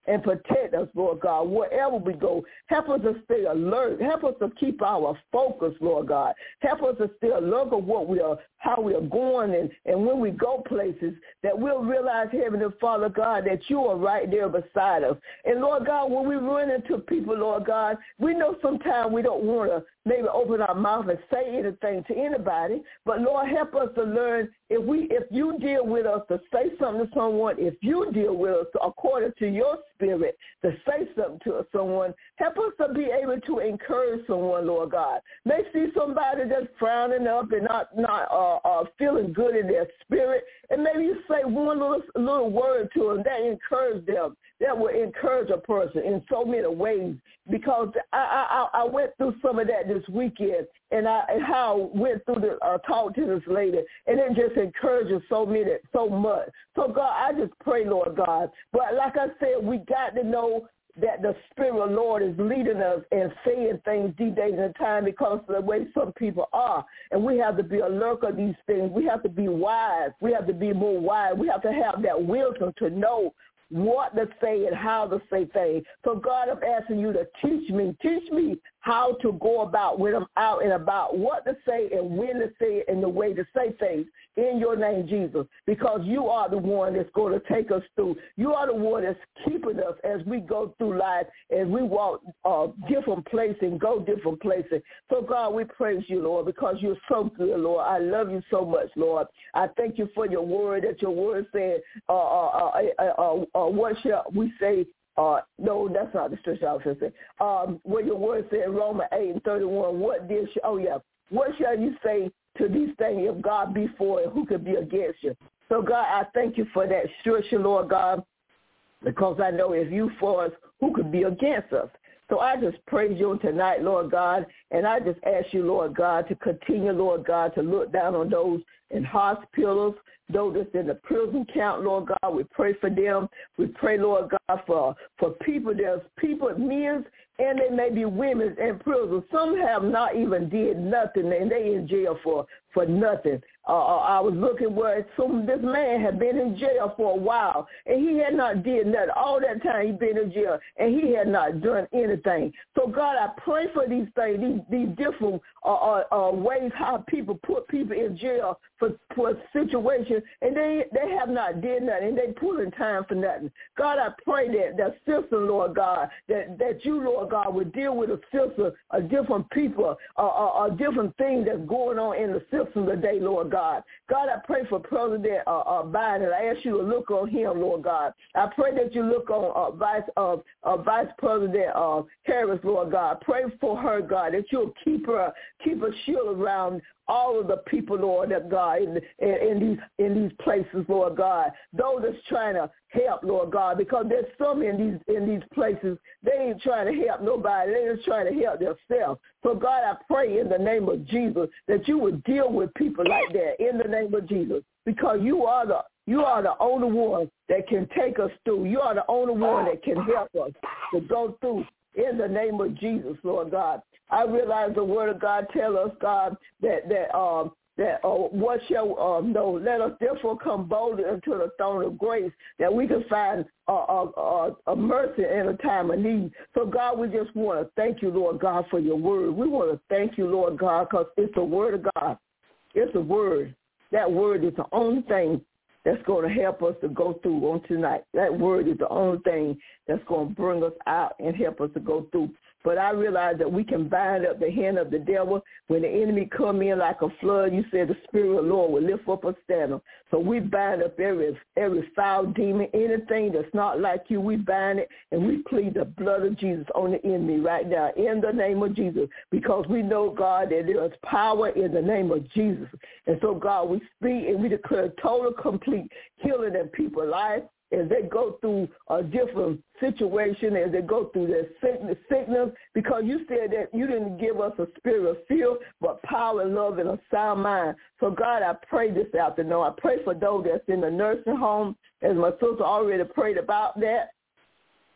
and protect us, Lord God, wherever we go. Help us to stay alert. Help us to keep our focus, Lord God. Help us to stay alert of what we are, how we are going, and, and when we go places, that we'll realize, Heavenly Father God, that you are right there beside us. And, Lord God, when we run into people, Lord God, we know sometimes we don't want to maybe open our mouth and say anything to anybody, but, Lord, help us to learn if we, if you deal with us to say something to someone, if you deal with us according to your spirit to say something to someone, help us to be able to encourage someone, Lord God. May see somebody that's frowning up and not not uh, uh, feeling good in their spirit, and maybe you say one little little word to them that encourage them, that will encourage a person in so many ways. Because I I, I went through some of that this weekend, and I and how I went through the uh, talk to this lady, and it just encourages so many so much. So God, I just pray, Lord God. But like I said, we got to know that the Spirit of the Lord is leading us and saying things these days and time because of the way some people are. And we have to be alert of these things. We have to be wise. We have to be more wise. We have to have that wisdom to know what to say and how to say things. So, God, I'm asking you to teach me. Teach me how to go about when I'm out and about, what to say and when to say it and the way to say things in your name, Jesus, because you are the one that's going to take us through. You are the one that's keeping us as we go through life, as we walk uh, different places and go different places. So, God, we praise you, Lord, because you're so good, Lord. I love you so much, Lord. I thank you for your word, that your word said, uh, uh, uh, uh, uh, what shall we say? Uh, no, that's not the scripture I was going to say. Um, where your word said, Romans eight and thirty-one, what did, sh- oh, yeah, what shall you say to these things? If God be for it, who could be against you? So, God, I thank you for that scripture, Lord God, because I know if you for us, who could be against us? So I just praise you tonight, Lord God, and I just ask you, Lord God, to continue, Lord God, to look down on those in hospitals, those that's in the prison camp, Lord God. We pray for them. We pray, Lord God, for, for people. There's people, men, and they may be women in prison. Some have not even did nothing, and they in jail for, for nothing. Uh, I was looking where some this man had been in jail for a while, and he had not did nothing. All that time he'd been in jail, and he had not done anything. So, God, I pray for these things, these, these different uh, uh, uh, ways how people put people in jail for, for a situation, and they they have not did nothing, and they pulling time for nothing. God, I pray that that system, Lord God, that, that you, Lord God, would deal with a system of different people, uh, uh, uh, different things that's going on in the system today, Lord God. God. God, I pray for President uh, uh, Biden. I ask you to look on him, Lord God. I pray that you look on uh, Vice uh, uh, Vice President uh, Harris, Lord God. Pray for her, God, that you'll keep her, keep a shield around all of the people, Lord, that God, in, in, in these in these places, Lord God. Those that's trying to help, Lord God, because there's some in these in these places, they ain't trying to help nobody. They just trying to help themselves. So, God, I pray in the name of Jesus that you would deal with people like that in the name of Jesus, because you are the you are the only one that can take us through. You are the only one that can help us to go through in the name of Jesus, Lord God. I realize the word of God tell us, God, that that um that uh, what shall um no let us therefore come boldly unto the throne of grace, that we can find a uh, uh, uh, mercy in a time of need. So, God, we just want to thank you, Lord God, for your word. We want to thank you, Lord God, because it's the word of God. It's a word. That word is the only thing that's going to help us to go through on tonight. That word is the only thing that's going to bring us out and help us to go through. But I realize that we can bind up the hand of the devil. When the enemy come in like a flood, you said the Spirit of the Lord will lift up a standard. So we bind up every every foul demon, anything that's not like you, we bind it, and we plead the blood of Jesus on the enemy right now in the name of Jesus, because we know, God, that there is power in the name of Jesus. And so, God, we speak and we declare total, complete healing in people's lives as they go through a different situation, as they go through their sickness, sickness, because you said that you didn't give us a spirit of fear, but power, love, and a sound mind. So, God, I pray this afternoon. I pray for those that's in the nursing home, as my sister already prayed about that.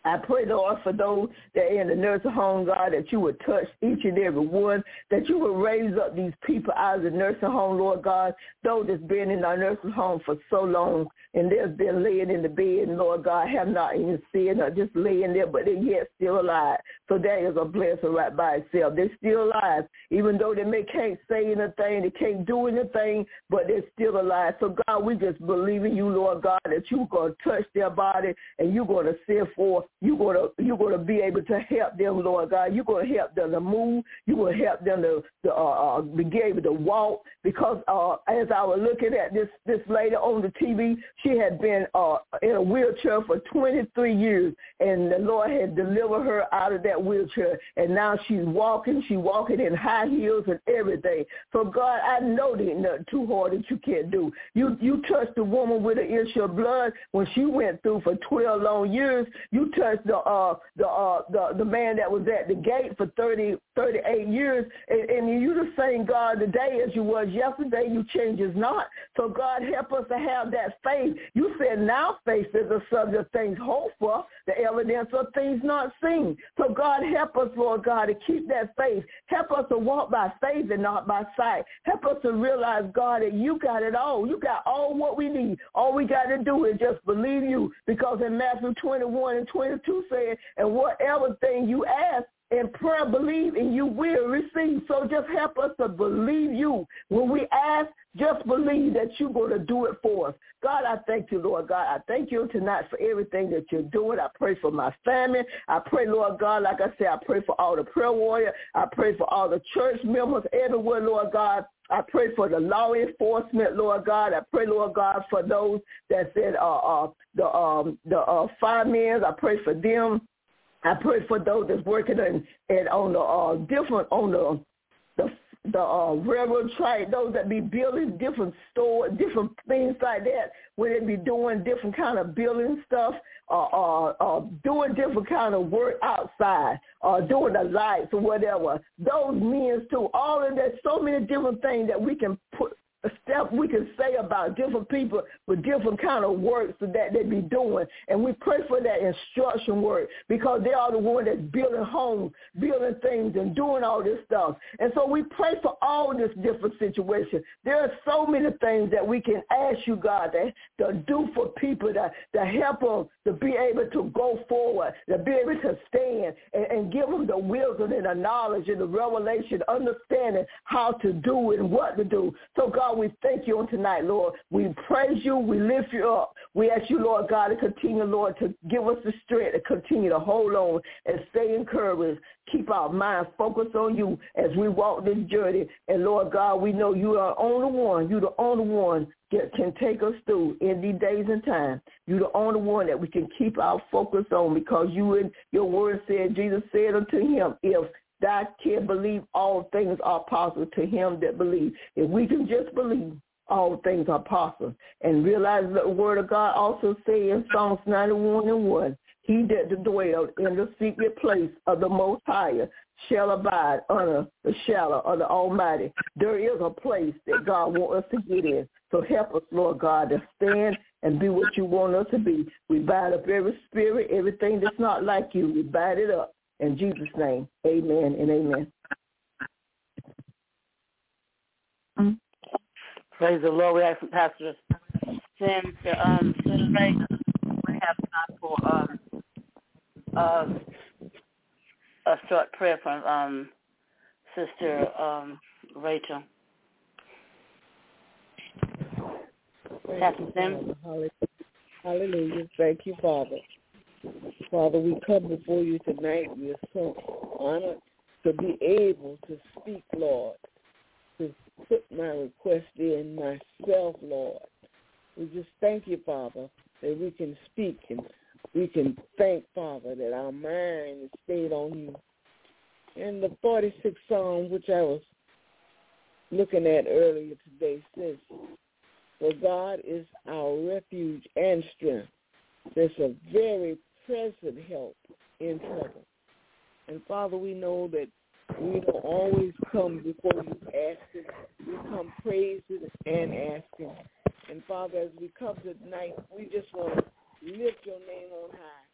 I pray, Lord, for those that are in the nursing home, God, that you would touch each and every one, that you would raise up these people out of the nursing home, Lord God, those that's been in our nursing home for so long, and they've been laying in the bed, and Lord God, have not even seen or just laying there, but they're yet still alive. So that is a blessing right by itself. They're still alive, even though they may can't say anything, they can't do anything, but they're still alive. So, God, we just believe in you, Lord God, that you're going to touch their body, and you're going to send forth. You're going to you're going to be able to help them, Lord God. You're going to help them to move. You're going to help them to, to uh, uh, be able to walk. Because uh, as I was looking at this this lady on the T V, she had been uh, in a wheelchair for twenty-three years, and the Lord had delivered her out of that wheelchair, and now she's walking. She's walking in high heels and everything. So, God, I know there's nothing too hard that you can't do. You you touched the woman with an issue of blood when she went through for twelve long years. You touched the uh the uh the, the man that was at the gate for thirty, thirty-eight years, and, and you the same God today as you was yesterday. You changes not. So God, help us to have that faith. You said now faith is the subject of things hoped for, the evidence of things not seen. So God, help us, Lord God, to keep that faith. Help us to walk by faith and not by sight. Help us to realize, God, that you got it all. You got all what we need. All we got to do is just believe you, because in Matthew twenty-one and twenty-two said, and whatever thing you ask in prayer, believe, and you will receive. So just help us to believe you. When we ask, just believe that you're going to do it for us. God, I thank you, Lord God. I thank you tonight for everything that you're doing. I pray for my family. I pray, Lord God, like I said, I pray for all the prayer warriors. I pray for all the church members everywhere, Lord God. I pray for the law enforcement, Lord God. I pray, Lord God, for those that said uh, uh, the um, the uh, firemen. I pray for them. I pray for those that's working in, in on the uh, different on the the the uh, railroad track, those that be building different stores, different things like that, where they be doing different kind of building stuff, uh, uh, uh, doing different kind of work outside, uh, doing the lights or whatever. Those means too. All of that, so many different things that we can put. A step we can say about different people with different kind of works that they be doing. And we pray for that instruction work, because they are the one that's building homes, building things and doing all this stuff. And so we pray for all this different situation. There are so many things that we can ask you, God, to, to do for people, to, to help them to be able to go forward, to be able to stand and, and give them the wisdom and the knowledge and the revelation, understanding how to do it and what to do. So, God, we thank you on tonight, Lord. We praise you. We lift you up. We ask you, Lord God, to continue, Lord, to give us the strength to continue to hold on and stay encouraged. Keep our minds focused on you as we walk this journey. And, Lord God, we know you are the only one. You're the only one that can take us through in these days and times. You're the only one that we can keep our focus on, because you in your word said, Jesus said unto him, if that can believe, all things are possible to him that believes. If we can just believe, all things are possible. And realize the word of God also says in Psalms ninety-one and one, he that dwells in the secret place of the Most High shall abide under the shadow of the Almighty. There is a place that God wants us to get in. So help us, Lord God, to stand and be what you want us to be. We bind up every spirit, everything that's not like you. We bind it up. In Jesus' name, amen and amen. Praise the Lord. We ask Pastor Sam to um, pray. We have time for um, uh, a short prayer from um, Sister um, Rachel. Pastor Sam. Hallelujah. Thank you, Father. Father, we come before you tonight. We are so honored to be able to speak, Lord, to put my request in myself, Lord. We just thank you, Father, that we can speak and we can thank, Father, that our mind is stayed on you. In the forty-sixth Psalm, which I was looking at earlier today, says, for God is our refuge and strength. There's a very present help in trouble. And, Father, we know that we don't always come before you asking. We come praising and asking. And, Father, as we come tonight, we just want to lift your name on high.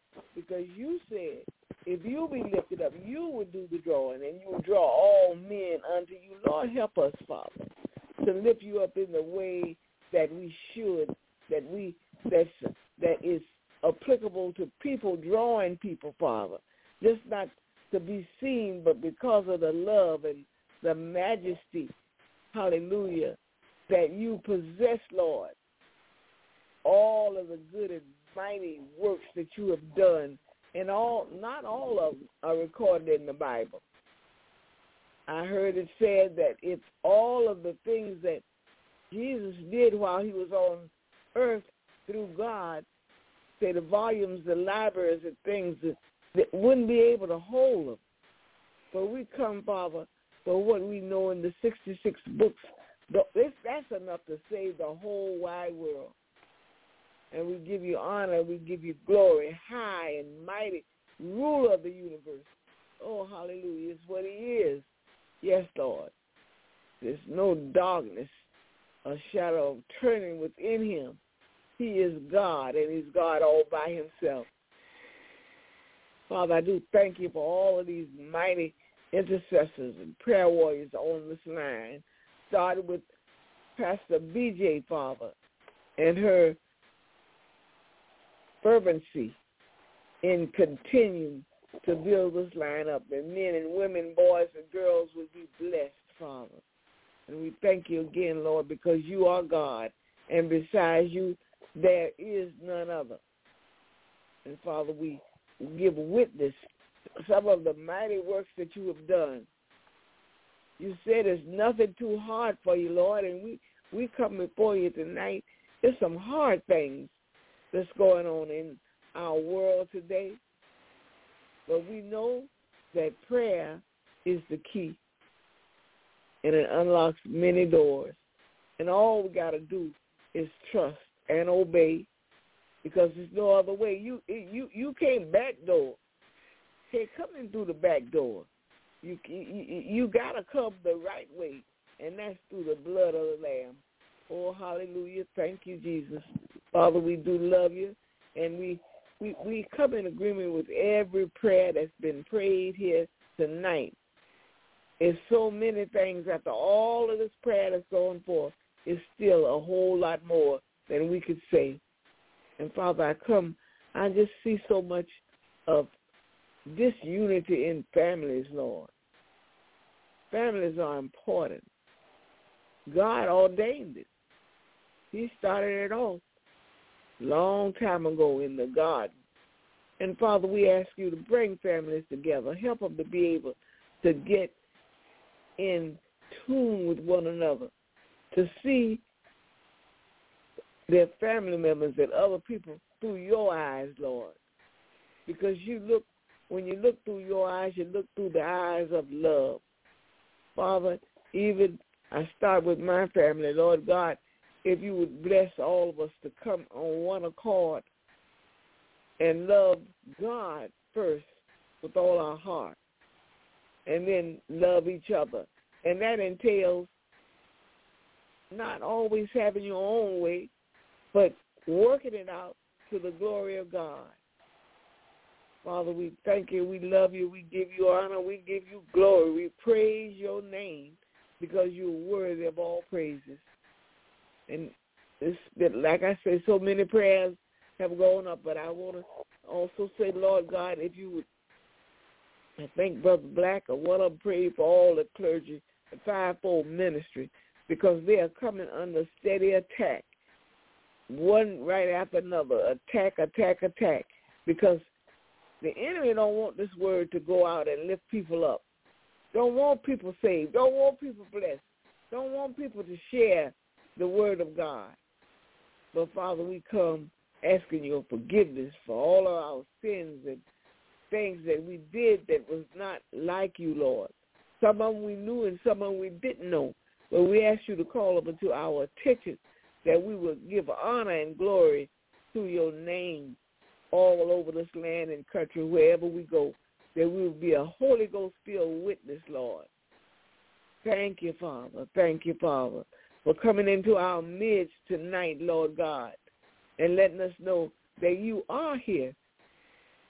because you said if you be lifted up, you would do the drawing, and you will draw all men unto you. Lord, help us, Father, to lift you up in the way that we should, that we that's that is applicable to people, drawing people, Father, just not to be seen, but because of the love and the majesty, hallelujah, that you possess, Lord, all of the good and mighty works that you have done, and all, not all of them are recorded in the Bible. I heard it said that if all of the things that Jesus did while he was on earth through God, say the volumes, the libraries and things that, that wouldn't be able to hold them. But we come, Father, for what we know in the sixty-six books. That's enough to save the whole wide world. And we give you honor, we give you glory, high and mighty, ruler of the universe. Oh, hallelujah, it's what he is. Yes, Lord. There's no darkness, a shadow of turning within him. He is God, and he's God all by himself. Father, I do thank you for all of these mighty intercessors and prayer warriors on this line, started with Pastor B J, Father, and her fervency in continuing to build this line up, and men and women, boys and girls will be blessed, Father. And we thank you again, Lord, because you are God, and besides you, there is none other. And Father, we give witness to some of the mighty works that you have done. You said there's nothing too hard for you, Lord, and we, we come before you tonight. There's some hard things that's going on in our world today. But we know that prayer is the key, and it unlocks many doors. And all we got to do is trust and obey, because there's no other way. You you you can't backdoor. Hey, come in through the back door. You you, you got to come the right way, and that's through the blood of the Lamb. Oh, hallelujah. Thank you, Jesus. Father, we do love you, and we, we, we come in agreement with every prayer that's been prayed here tonight. There's so many things after all of this prayer that's going forth. It's still a whole lot more than we could say. And, Father, I come, I just see so much of disunity in families, Lord. Families are important. God ordained it. He started it off long time ago in the garden. And, Father, we ask you to bring families together. Help them to be able to get in tune with one another, to see their family members and other people through your eyes, Lord. Because you look, when you look through your eyes, you look through the eyes of love. Father, even I start with my family, Lord God, if you would bless all of us to come on one accord and love God first with all our heart, and then love each other. And that entails not always having your own way, but working it out to the glory of God. Father, we thank you, we love you, we give you honor, we give you glory, we praise your name because you're worthy of all praises. And it's been, like I said, so many prayers have gone up, but I want to also say, Lord God, if you would, I thank Brother Black, or want to pray for all the clergy, the fivefold ministry, because they are coming under steady attack, one right after another, attack, attack, attack, because the enemy don't want this word to go out and lift people up, don't want people saved, don't want people blessed, don't want people to share the word of God. But, Father, we come asking your forgiveness for all of our sins and things that we did that was not like you, Lord. Some of them we knew and some of them we didn't know. But we ask you to call them into our attention that we will give honor and glory to your name all over this land and country, wherever we go, that we will be a Holy Ghost-filled witness, Lord. Thank you, Father. Thank you, Father, for coming into our midst tonight, Lord God, and letting us know that you are here.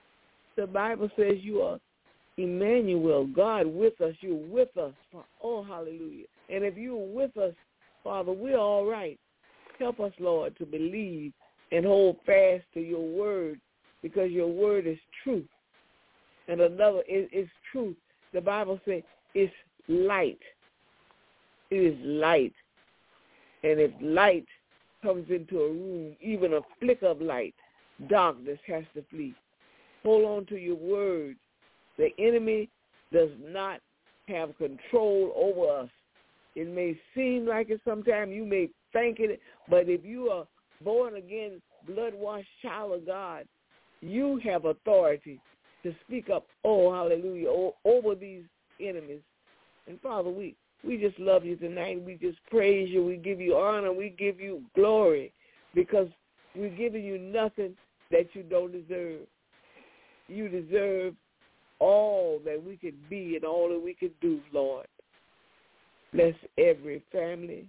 the Bible says you are Emmanuel, God with us. You're with us. Oh, hallelujah. And if you're with us, Father, we're all right. Help us, Lord, to believe and hold fast to your word, because your word is truth. And another is, is truth. The Bible says it's light. It is light. And if light comes into a room, even a flick of light, darkness has to flee. Hold on to your word. The enemy does not have control over us. It may seem like it sometimes, you may think it, but if you are born again, blood-washed child of God, you have authority to speak up, oh, hallelujah, over these enemies. And Father, we, we just love you tonight. We just praise you. We give you honor. We give you glory, because we're giving you nothing that you don't deserve. You deserve all that we could be and all that we could do, Lord. Bless every family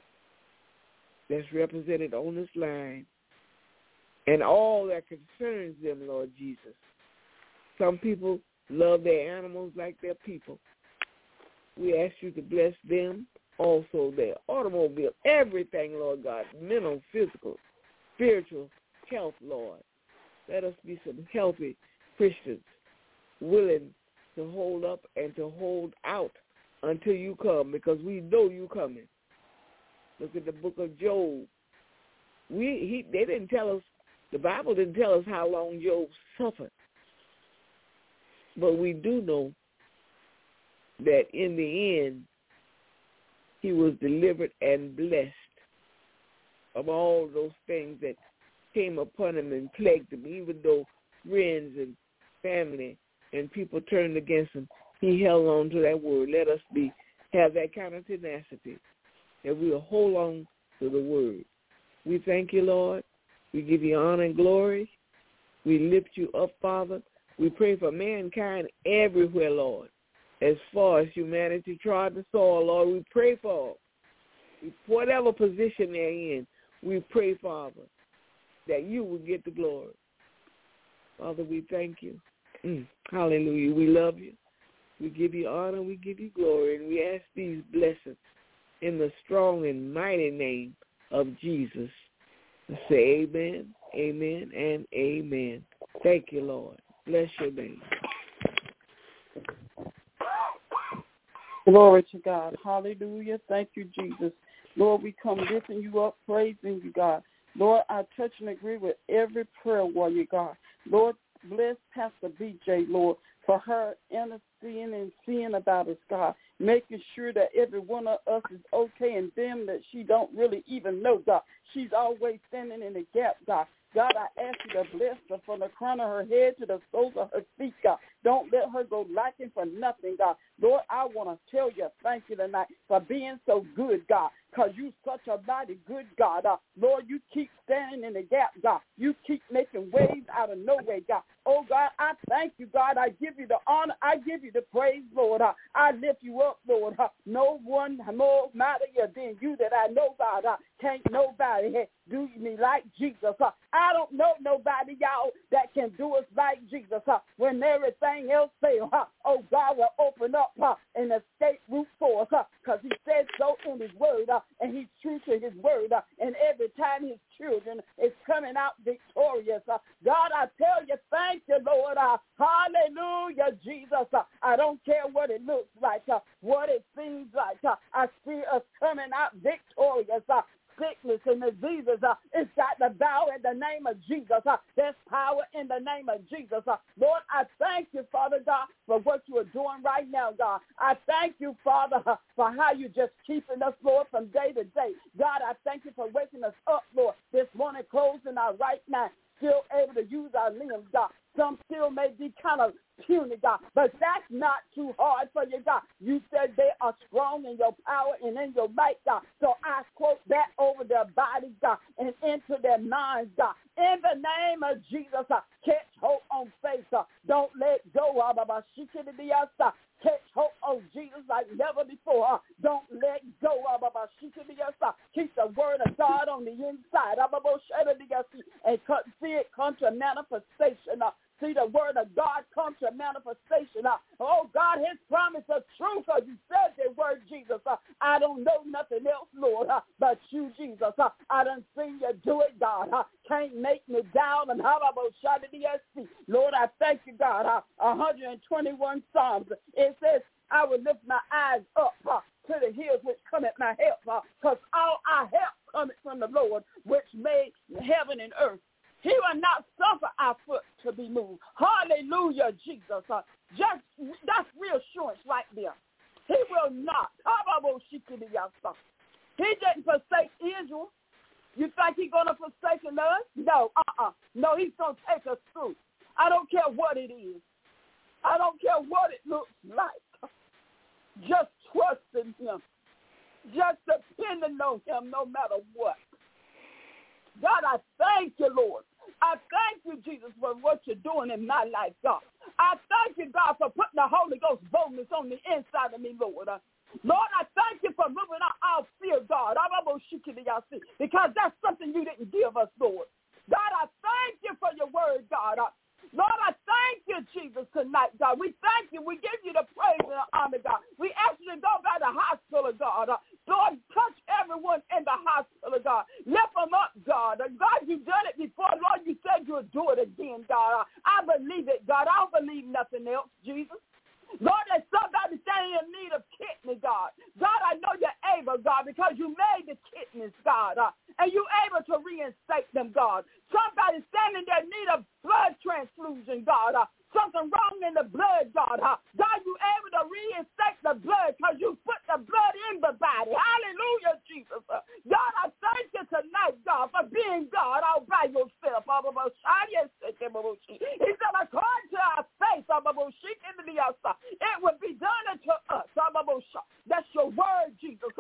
that's represented on this line and all that concerns them, Lord Jesus. Some people love their animals like their people. We ask you to bless them, also their automobile, everything, Lord God, mental, physical, spiritual health, Lord. Let us be some healthy Christians, willing to hold up and to hold out until you come, because we know you coming. Look at the book of Job. We he they didn't tell us, the Bible didn't tell us how long Job suffered. But we do know that in the end, he was delivered and blessed of all those things that came upon him and plagued him. Even though friends and family and people turned against him, he held on to that word. Let us be have that kind of tenacity, that we'll hold on to the word. We thank you, Lord. We give you honor and glory. We lift you up, Father. We pray for mankind everywhere, Lord. As far as humanity trod the soil, Lord, we pray for whatever position they're in. We pray, Father, that you will get the glory. Father, we thank you. Mm, hallelujah. We love you. We give you honor. We give you glory. And we ask these blessings in the strong and mighty name of Jesus. Say amen, amen, and amen. Thank you, Lord. Bless your name. Glory to God. Hallelujah. Thank you, Jesus. Lord, we come lifting you up, praising you, God. Lord, I touch and agree with every prayer warrior, God. Lord, bless Pastor B J, Lord, for her interceding and seeing about us, God, making sure that every one of us is okay, and them that she don't really even know, God. She's always standing in the gap, God. God, I ask you to bless her from the crown of her head to the soles of her feet, God. Don't let her go lacking for nothing, God. Lord, I want to tell you thank you tonight for being so good, God, because you're such a mighty good God. Uh, Lord, you keep standing in the gap, God. You keep making ways out of no way, God. Oh, God, I thank you, God. I give you the honor. I give you the praise, Lord. Uh, I lift you up, Lord. Uh, no one more mightier than you that I know, God. Uh, can't nobody do me like Jesus. Uh, I don't know nobody, y'all, that can do us like Jesus. Uh, when everything else fails, uh, oh, God will open up uh, an escape route for us, because uh, he said so in his word, uh, and he's true to his word. Uh, and every time his children is coming out victorious. Uh, God, I tell you, thank you, Lord. Uh, hallelujah, Jesus. Uh, I don't care what it looks like, uh, what it seems like. Uh, I see us coming out victorious. Uh, sickness and diseases, uh, it's got to bow in the name of Jesus. Uh, there's power in the name of Jesus. Uh, Lord, I thank you, Father God, for what you are doing right now, God. I thank you, Father, uh, for how you're just keeping us, Lord, from day to day. God, I thank you for waking us up, Lord, this morning, closing our right now, still able to use our limbs, God. Some still may be kind of puny, God, but that's not too hard for you, God. You said they are strong in your power and in your might, God. So I quote that over their bodies, God, and into their minds, God. In the name of Jesus, uh, catch hope on faith. Uh, don't let go of uh, uh, catch hope on Jesus like never before. Uh, don't let go of uh, keep the word of God on the inside. Uh, and see it come to manifestation. Uh, see the word of God come to manifestation. Uh, oh, God, his promise is true because you said the word, Jesus. Uh, I don't know nothing else, Lord, uh, but you, Jesus. Uh, I done seen you do it, God. Uh, can't make me down. And how about shot at the S C? Lord, I thank you, God. Uh, one hundred twenty-one Psalms. It says, I will lift my eyes up uh, to the hills which come at my help, because uh, all our help cometh from the Lord, which made heaven and earth. He will not suffer our foot to be moved. Hallelujah, Jesus. Uh, just that's reassurance right there. He will not. He didn't forsake Israel. You think he's going to forsake us? No, uh-uh. No, he's going to take us through. I don't care what it is. I don't care what it looks like. Just trust in him. Just depending on him no matter what. God, I thank you, Lord. I thank you, Jesus, for what you're doing in my life, God. I thank you, God, for putting the Holy Ghost boldness on the inside of me, Lord. Uh, Lord, I thank you for moving out our fear, God, because that's something you didn't give us, Lord. God, I thank you for your word, God. Uh, Lord, I thank you, Jesus, tonight, God. We thank you. We give you the praise and the honor, God. We ask you to go by the hospital, God. Uh, Lord, touch everyone in the hospital, God. Lift them up, God. Uh, God, you've done it before. Lord, you said you'll do it again, God. Uh, I believe it, God. I don't believe nothing else, Jesus. Lord, there's somebody standing in need of kidney, God. God, I know you're able, God, because you made the kidneys, God, uh, and you're able to reinstate them, God. Somebody standing there in need of blood transfusion, God. Uh, something wrong in the blood, God. Uh, God, you able to reinstate the blood because you put the blood in the body. Hallelujah, Jesus. Uh, God, I thank you tonight, God, for being God all by yourself. He said, according to our faith, it would be done unto us. That's your word, Jesus.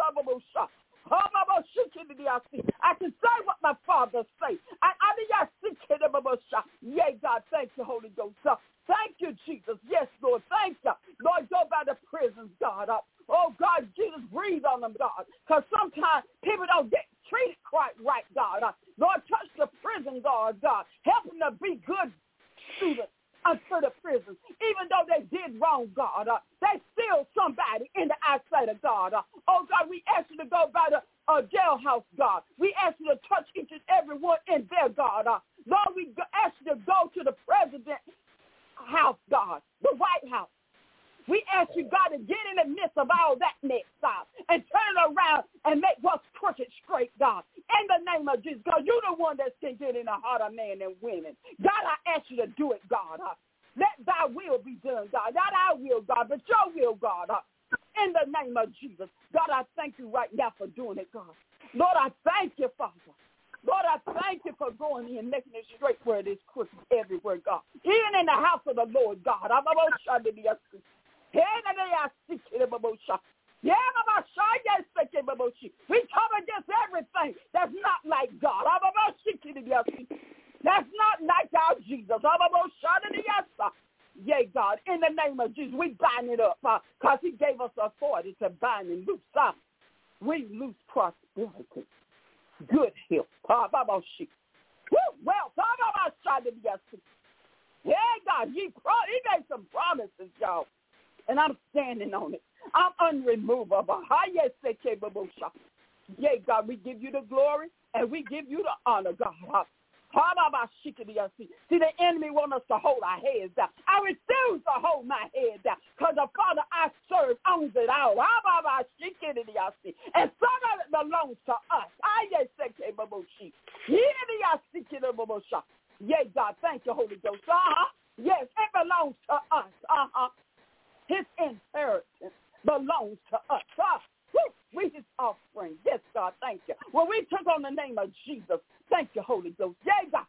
I can say what my Father say. I, I, Yea, God, thank you, Holy Ghost. Thank you, Jesus. Yes, Lord, thank you. Lord, go by the prisons, God. Oh, God, Jesus, breathe on them, God, because sometimes people don't get treated quite right, God. Lord, touch the prison guards, God. Help them to be good students unto the prisons. Even though they did wrong, God, uh, they still somebody in the eyesight of God. Uh, oh, God, we ask you to go by the uh, jailhouse, God. We ask you to touch each and every one in there, God. Uh, Lord, we ask you to go to the president's house, God, the White House. We ask you, God, to get in the midst of all that mess, God, and turn it around and make what's crooked straight, God. In the name of Jesus, God, you're the one that can get in the heart of man and women. God, I ask you to do it, God. Uh, let thy will be done, God. Not our will, God, but your will, God. Uh, in the name of Jesus. God, I thank you right now for doing it, God. Lord, I thank you, Father. Lord, I thank you for going in and making it straight where it is crooked everywhere, God. Even in the house of the Lord, God. I'm about to be a we come against everything that's not like God. That's not like our Jesus. Yea, God, in the name of Jesus, we bind it up because uh, he gave us authority to bind and loose. Uh, we loose prosperity, good health. Well, yeah, God, he, pro- he made some promises, y'all. And I'm standing on it. I'm unremovable. Yea, God, we give you the glory and we give you the honor, God. See, the enemy wants us to hold our heads down. I refuse to hold my head down because the Father I serve owns it all. And some of it belongs to us. Yea, God, thank you, Holy Ghost. Uh-huh. Yes, it belongs to us. Uh-huh. His inheritance belongs to us. Uh, we his offspring. Yes, God, thank you. When we took on the name of Jesus, thank you, Holy Ghost. Yeah, God.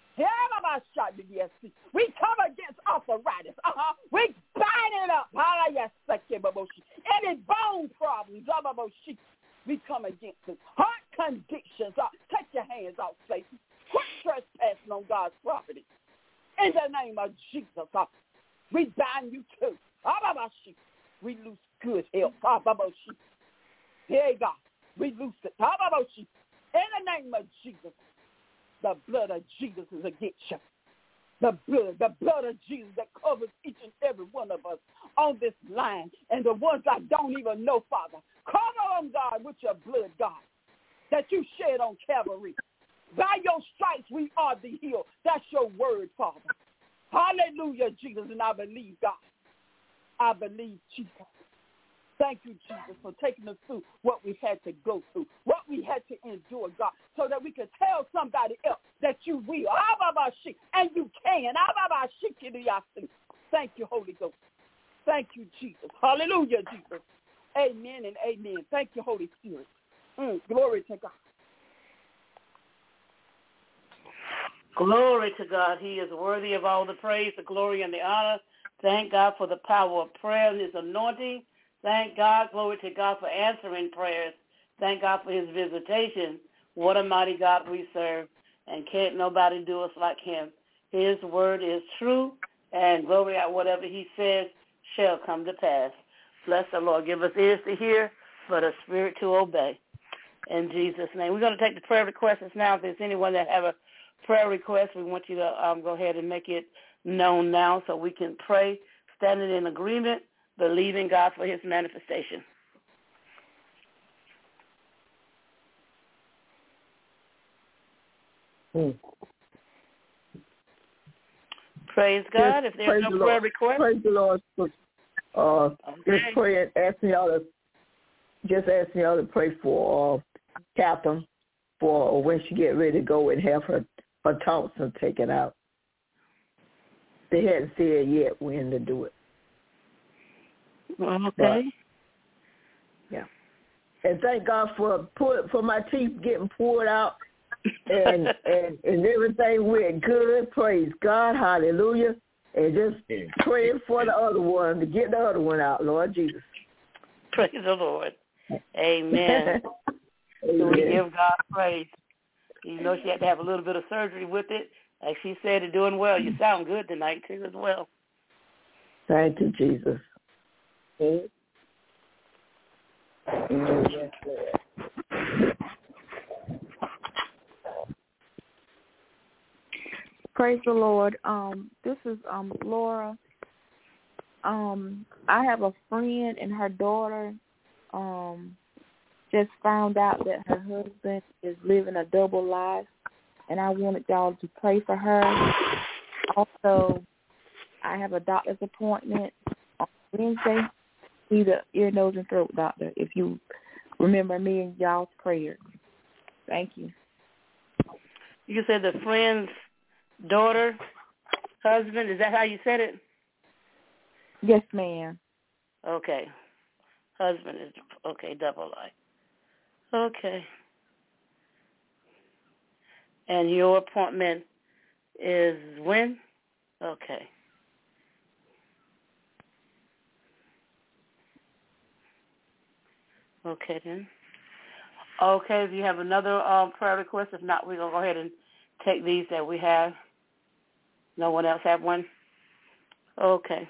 We come against arthritis. Uh-huh. We bind it up. Any bone problems. We come against it. Heart conditions. Uh, take your hands off, Satan. Quit trespassing on God's property. In the name of Jesus, uh, we bind you too. We lose good health. Hey, God, we lose it. In the name of Jesus, the blood of Jesus is against you. The blood, the blood of Jesus that covers each and every one of us on this line and the ones I don't even know, Father. Cover them, God, with your blood, God, that you shed on Calvary. By your stripes we are the healed. That's your word, Father. Hallelujah, Jesus, and I believe, God. I believe, Jesus. Thank you, Jesus, for taking us through what we had to go through, what we had to endure, God, so that we could tell somebody else that you will. And you can. Thank you, Holy Ghost. Thank you, Jesus. Hallelujah, Jesus. Amen and amen. Thank you, Holy Spirit. Mm, glory to God. Glory to God. He is worthy of all the praise, the glory, and the honor. Thank God for the power of prayer and his anointing. Thank God, glory to God, for answering prayers. Thank God for his visitation. What a mighty God we serve, and can't nobody do us like him. His word is true, and glory out whatever he says shall come to pass. Bless the Lord. Give us ears to hear, but a spirit to obey. In Jesus' name. We're going to take the prayer requests now. If there's anyone that have a prayer request, we want you to um, go ahead and make it known now so we can pray, standing in agreement, believing God for his manifestation. Mm. Praise God. Yes, if there's no prayer request. Praise the Lord. Uh, okay. Just pray, asking y'all to, just asking y'all to pray for uh, Catherine for when she get ready to go and have her, her Thompson taken out. They hadn't said yet when to do it. Okay. But, yeah. And thank God for pull, for my teeth getting pulled out and, and and everything went good. Praise God. Hallelujah. And just yeah. praying for the other one to get the other one out, Lord Jesus. Praise the Lord. Amen. So we give God praise. You know she had to have a little bit of surgery with it. Like she said, you're doing well. You sound good tonight, too, as well. Thank you, Jesus. Mm-hmm. Yes, Lord. Praise the Lord. Um, this is um, Laura. Um, I have a friend and her daughter um, just found out that her husband is living a double life, and I wanted y'all to pray for her. Also, I have a doctor's appointment on Wednesday. He's an ear, nose, and throat doctor, if you remember me in y'all's prayers. Thank you. You said the friend's daughter, husband, is that how you said it? Yes, ma'am. Okay. Husband is, okay, double life. Okay. And your appointment is when? Okay. Okay, then. Okay, if you have another um, prayer request, if not, we're going to go ahead and take these that we have. No one else have one? Okay.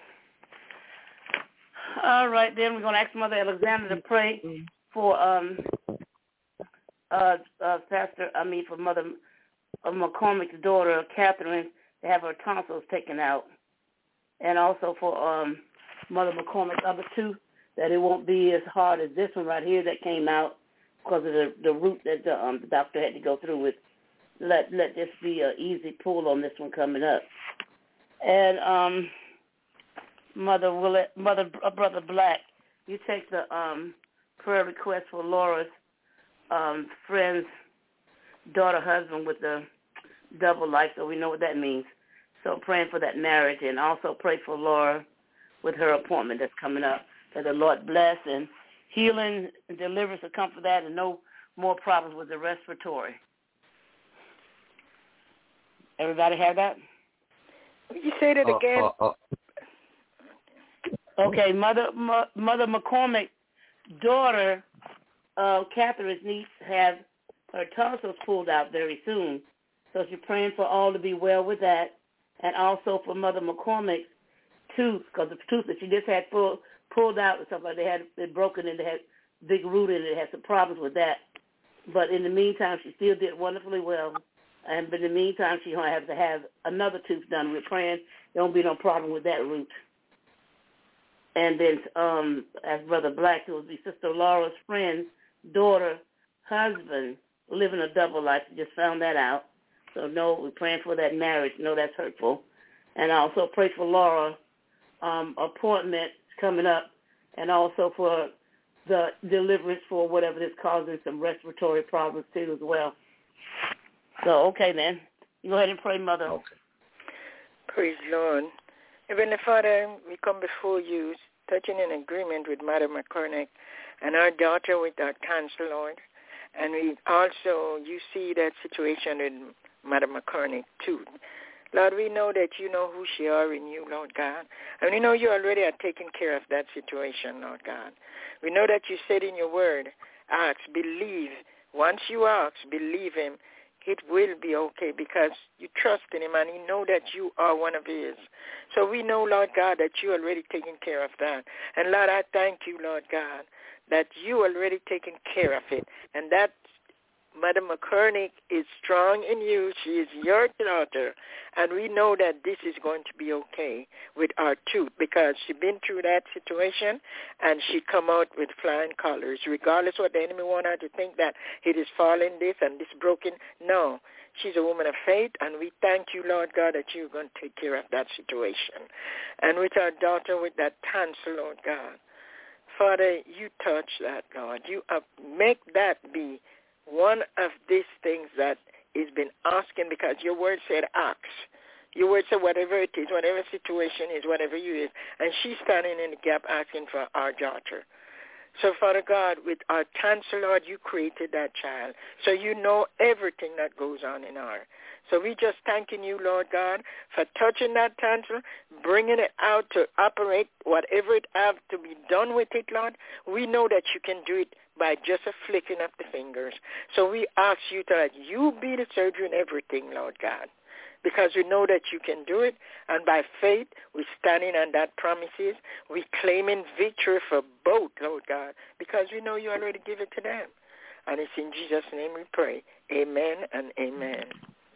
All right, then we're going to ask Mother Alexander to pray for um, uh, uh, Pastor, I mean, for Mother uh, McCormick's daughter, Catherine, to have her tonsils taken out. And also for um, Mother McCormick's other two, that it won't be as hard as this one right here that came out because of the, the route that the, um, the doctor had to go through with. Let let this be an easy pull on this one coming up. And um, Mother Willett, Mother uh, Brother Black, you take the um, prayer request for Laura's um, friend's daughter husband with the double life, so we know what that means. So praying for that marriage, and also pray for Laura with her appointment that's coming up. That the Lord bless and healing and deliverance will come for that, and no more problems with the respiratory. Everybody have that? You say that again. Uh, uh, uh. Okay, Mother M- Mother McCormick's daughter, uh, Catherine's niece, have her tonsils pulled out very soon. So she's praying for all to be well with that, and also for Mother McCormick's tooth, because the tooth that she just had pulled pulled out and stuff like that, they had it broken and they had big root in it. It had some problems with that. But in the meantime, she still did wonderfully well. And but in the meantime, she's going to have to have another tooth done. We're praying there won't be no problem with that root. And then, um, as Brother Black, it will be Sister Laura's friend, daughter, husband, living a double life. We just found that out. So, no, we're praying for that marriage. No, that's hurtful. And I also pray for Laura, um, appointment coming up, and also for the deliverance for whatever is causing some respiratory problems, too, as well. So, okay, then. You go ahead and pray, Mother. Okay. Praise the Lord. Heavenly Father, we come before you, touching in agreement with Mother McCormick and our daughter with our cancer, Lord. And we also, you see that situation with Mother McCormick, too. Lord, we know that you know who she are in you, Lord God. And we know you already are taking care of that situation, Lord God. We know that you said in your word, ask, believe. Once you ask, believe him, it will be okay because you trust in him and you know that you are one of his. So we know, Lord God, that you already taking care of that. And, Lord, I thank you, Lord God, that you already taking care of it. And that Mother McCormick is strong in you. She is your daughter. And we know that this is going to be okay with our tooth because she's been through that situation and she come out with flying colors. Regardless what the enemy want her to think that it is falling this and this broken. No. She's a woman of faith, and we thank you, Lord God, that you're going to take care of that situation. And with our daughter with that cancer, Lord God, Father, you touch that, Lord. You uh, make that be one of these things that is been asking because your word said ask. Your word said whatever it is, whatever situation is, whatever you is. And she's standing in the gap asking for our daughter. So, Father God, with our cancer, Lord, you created that child. So you know everything that goes on in her. So we just thanking you, Lord God, for touching that cancer, bringing it out to operate whatever it have to be done with it, Lord. We know that you can do it by just a flicking of the fingers. So we ask you to let you be the surgeon in everything, Lord God, because we know that you can do it. And by faith, we're standing on that promises. We're claiming victory for both, Lord God, because we know you already give it to them. And it's in Jesus' name we pray. Amen and amen.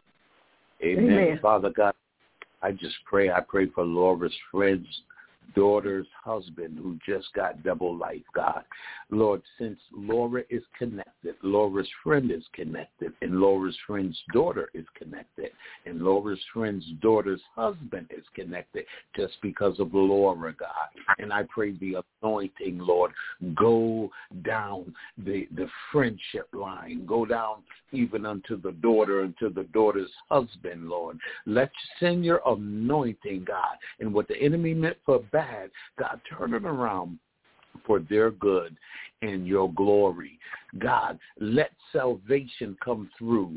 Amen. Amen. Father God, I just pray. I pray for Laura's friends, daughter's husband who just got double life, God. Lord, since Laura is connected, Laura's friend is connected, and Laura's friend's daughter is connected, and Laura's friend's daughter's husband is connected just because of Laura, God. And I pray the anointing, Lord, go down the, the friendship line, go down even unto the daughter, unto the daughter's husband, Lord. Let's send your anointing, God, and what the enemy meant for bad, God, turn it around for their good and your glory. God, let salvation come through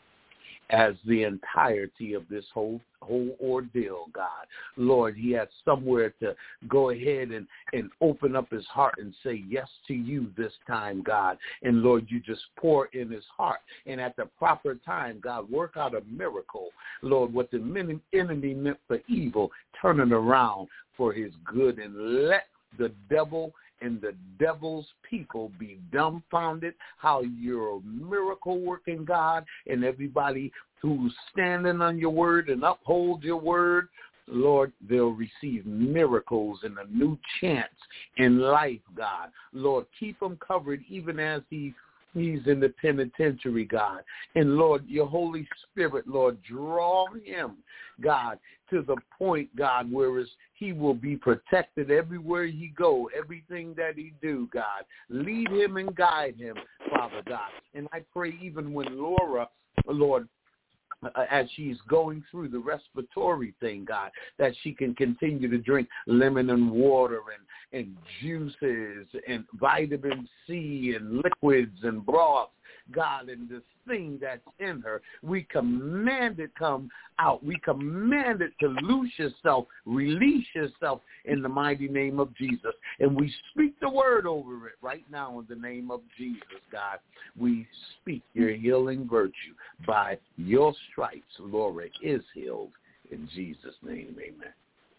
as the entirety of this whole whole ordeal, God. Lord, he has somewhere to go ahead and, and open up his heart and say yes to you this time, God. And Lord, you just pour in his heart. And at the proper time, God, work out a miracle. Lord, what the enemy meant for evil, turn it around for his good, and let the devil and the devil's people be dumbfounded how you're a miracle-working God, and everybody who's standing on your word and uphold your word, Lord, they'll receive miracles and a new chance in life, God. Lord, keep them covered even as he He's in the penitentiary, God. And, Lord, your Holy Spirit, Lord, draw him, God, to the point, God, where he will be protected everywhere he go, everything that he do, God. Lead him and guide him, Father God. And I pray even when Laura, Lord, Uh, as she's going through the respiratory thing, God, that she can continue to drink lemon and water and, and juices and vitamin C and liquids and broths, God, and this thing that's in her, we command it come out. We command it to loose yourself, release yourself in the mighty name of Jesus. And we speak the word over it right now in the name of Jesus, God. We speak your healing virtue. By your stripes, Laura is healed. In Jesus' name, amen.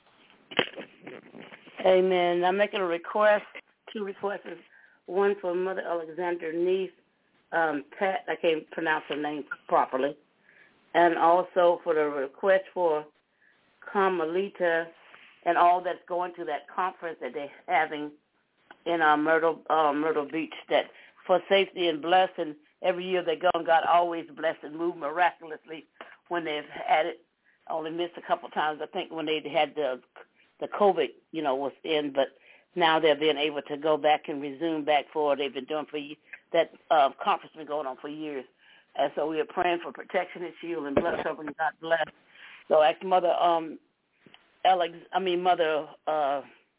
Amen. I'm making a request, two requests. One for Mother Alexander niece, um, Pat, I can't pronounce her name properly, and also for the request for Carmelita and all that's going to that conference that they're having in uh, Myrtle uh, Myrtle Beach, that for safety and blessing. Every year they go, and God always bless and move miraculously when they've had it. I only missed a couple times, I think, when they had the the COVID, you know, was in, but now they're being able to go back and resume back for what they've been doing for that uh, conference been going on for years. And so we are praying for protection and shield and blood covering. God bless. So I ask Mother um, Alex, I mean Mother uh,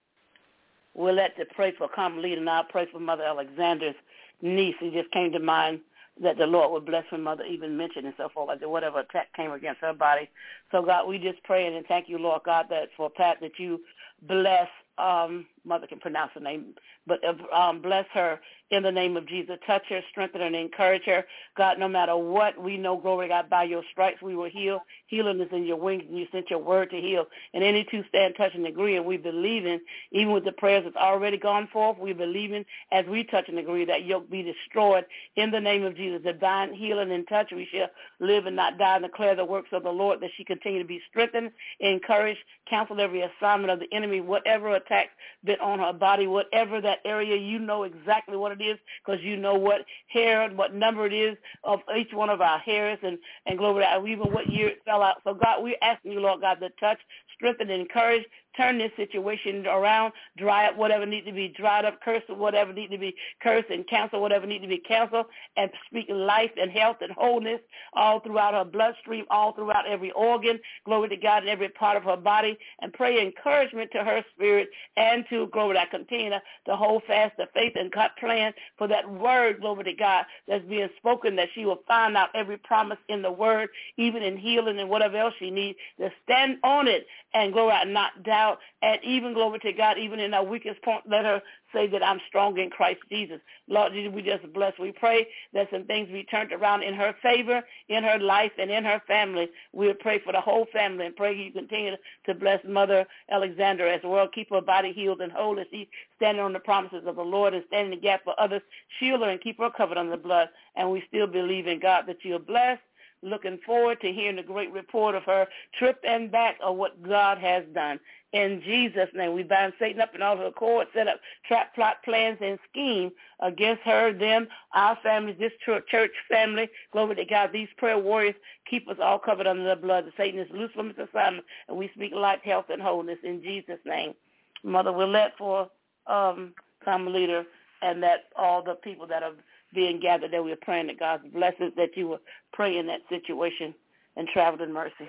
Willette to pray for Carmelita, and I'll pray for Mother Alexander's niece. It just came to mind that the Lord would bless her mother, even mentioned and so forth, like that whatever attack came against her body. So, God, we just pray and thank you, Lord God, that for Pat, that you bless, um, mother can pronounce her name, but um, bless her in the name of Jesus. Touch her, strengthen her, and encourage her. God, no matter what, we know, glory to God, by your stripes we will heal. Healing is in your wings, and you sent your word to heal. And any two stand, touch, and agree, and we believe in, even with the prayers that's already gone forth, we believe in, as we touch and agree, that yoke be destroyed in the name of Jesus. Divine healing and touch, we shall live and not die and declare the works of the Lord, that she continue to be strengthened, encouraged, counsel every assignment of the enemy, whatever attacks been on her body, whatever that area, you know exactly what it is, because you know what hair, what number it is of each one of our hairs, and, and glory to God, even what year it fell out. So, God, we're asking you, Lord God, to touch, strengthen, and encourage, turn this situation around, dry up whatever needs to be dried up, curse whatever needs to be cursed, and cancel whatever needs to be canceled, and speak life and health and wholeness all throughout her bloodstream, all throughout every organ, glory to God, in every part of her body, and pray encouragement to her spirit and to, glory to God, continue to hold fast the faith and God plan for that word, glory to God, that's being spoken, that she will find out every promise in the word, even in healing and whatever else she needs, to stand on it and glory out, not doubt, and even glory to God, even in our weakest point, let her say that I'm strong in Christ Jesus. Lord Jesus, we just bless. We pray that some things be turned around in her favor, in her life, and in her family. We pray for the whole family and pray you continue to bless Mother Alexander as well. Keep her body healed and whole as she standing on the promises of the Lord and standing in the gap for others. Shield her and keep her covered under the blood. And we still believe in God that you're blessed. Looking forward to hearing the great report of her trip and back of what God has done. In Jesus' name, we bind Satan up in all her court, set up trap, plot, plans, and scheme against her, them, our families, this church family. Glory to God. These prayer warriors keep us all covered under the blood. Satan is loose from his assignment, and we speak life, health, and wholeness in Jesus' name. Mother Willette for um, Carmelita, and that all the people that are being gathered there, we're praying that God's blessings, that you will pray in that situation and travel in mercy.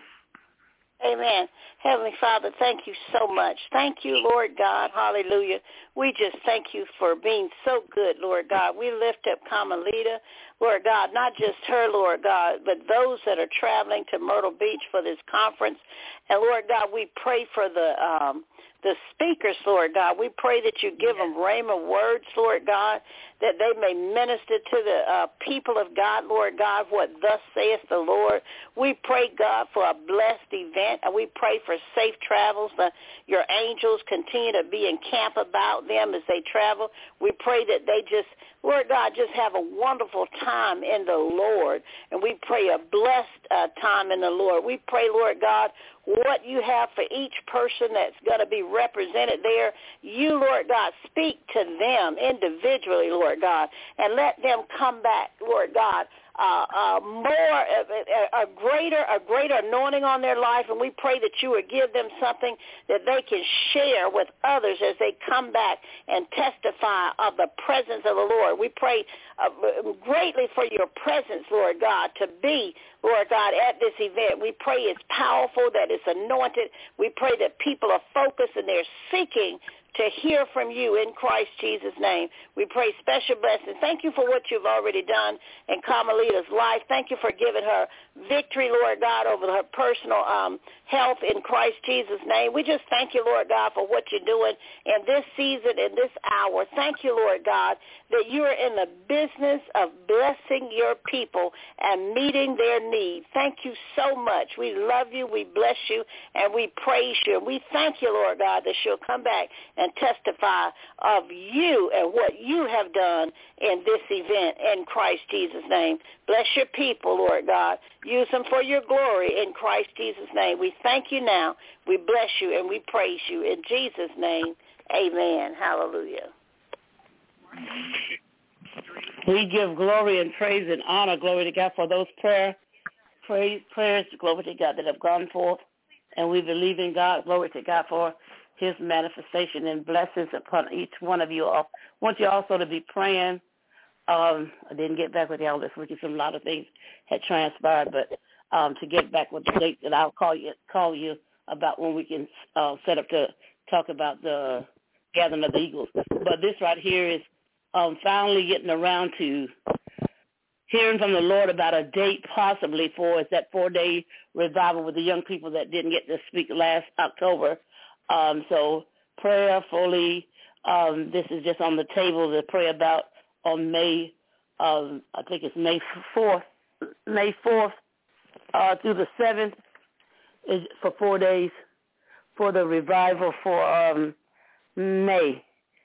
Amen. Heavenly Father, thank you so much. Thank you, Lord God. Hallelujah. We just thank you for being so good, Lord God. We lift up Carmelita, Lord God, not just her, Lord God, but those that are traveling to Myrtle Beach for this conference. And, Lord God, we pray for the um, the speakers, Lord God. We pray that you give them rhema words, Lord God, that they may minister to the uh, people of God, Lord God, what thus saith the Lord. We pray, God, for a blessed event, and we pray for safe travels. Uh, your angels continue to be in camp about them as they travel. We pray that they just, Lord God, just have a wonderful time in the Lord, and we pray a blessed uh, time in the Lord. We pray, Lord God, what you have for each person that's going to be represented there. You, Lord God, speak to them individually, Lord God, and let them come back, Lord God, uh, uh, more, a, a greater, a greater anointing on their life, and we pray that you would give them something that they can share with others as they come back and testify of the presence of the Lord. We pray uh, greatly for your presence, Lord God, to be, Lord God, at this event. We pray it's powerful, that it's anointed. We pray that people are focused and they're seeking to hear from you in Christ Jesus' name. We pray special blessings. Thank you for what you've already done in Carmelita's life. Thank you for giving her victory, Lord God, over her personal um, health in Christ Jesus' name. We just thank you, Lord God, for what you're doing in this season, in this hour. Thank you, Lord God, that you are in the business of blessing your people and meeting their needs. Thank you so much. We love you, we bless you, and we praise you. And we thank you, Lord God, that she'll come back and and testify of you and what you have done in this event in Christ Jesus' name. Bless your people, Lord God. Use them for your glory in Christ Jesus' name. We thank you now. We bless you and we praise you. In Jesus' name, amen. Hallelujah. We give glory and praise and honor, glory to God, for those prayer, pray, prayers, glory to God, that have gone forth. And we believe in God, glory to God, for his manifestation and blessings upon each one of you. I want you also to be praying. Um, I didn't get back with y'all this week. A lot of things had transpired, but um, to get back with the date that I'll call you call you about when we can uh, set up to talk about the gathering of the eagles. But this right here is um, finally getting around to hearing from the Lord about a date possibly for it's that four-day revival with the young people that didn't get to speak last October. Um, so prayerfully, um, this is just on the table to pray about on May, um, I think it's May fourth, May fourth uh, through the seventh is for four days for the revival for um, May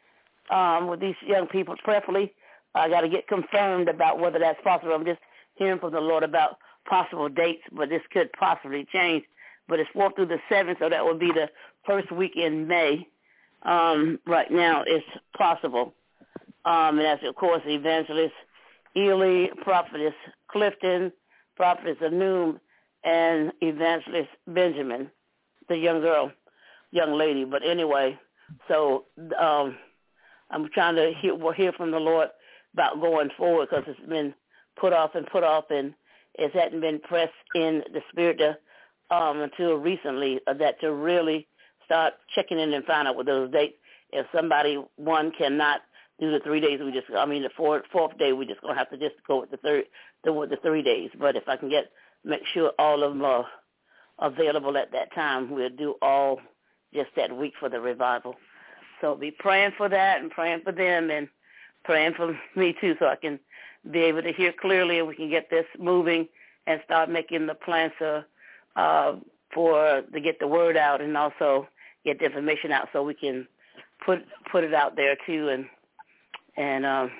um, with these young people. Prayerfully, I got to get confirmed about whether that's possible. I'm just hearing from the Lord about possible dates, but this could possibly change. But it's fourth through the seventh, so that would be the first week in May. Um, right now, it's possible. Um, and that's, of course, Evangelist Ely, Prophetess Clifton, Prophetess Anum, and Evangelist Benjamin, the young girl, young lady. But anyway, so um, I'm trying to hear, we'll hear from the Lord about going forward because it's been put off and put off, and it hadn't been pressed in the spirit to, um, until recently uh, that to really start checking in and find out what those dates. If somebody, one, cannot do the three days, we just, I mean, the fourth, fourth day, we just going to have to just go with the third, the, with the three days. But if I can get, make sure all of them are available at that time, we'll do all just that week for the revival. So be praying for that and praying for them and praying for me too, so I can be able to hear clearly and we can get this moving and start making the plans uh, uh, for to get the word out and also get the information out so we can put put it out there too and and um,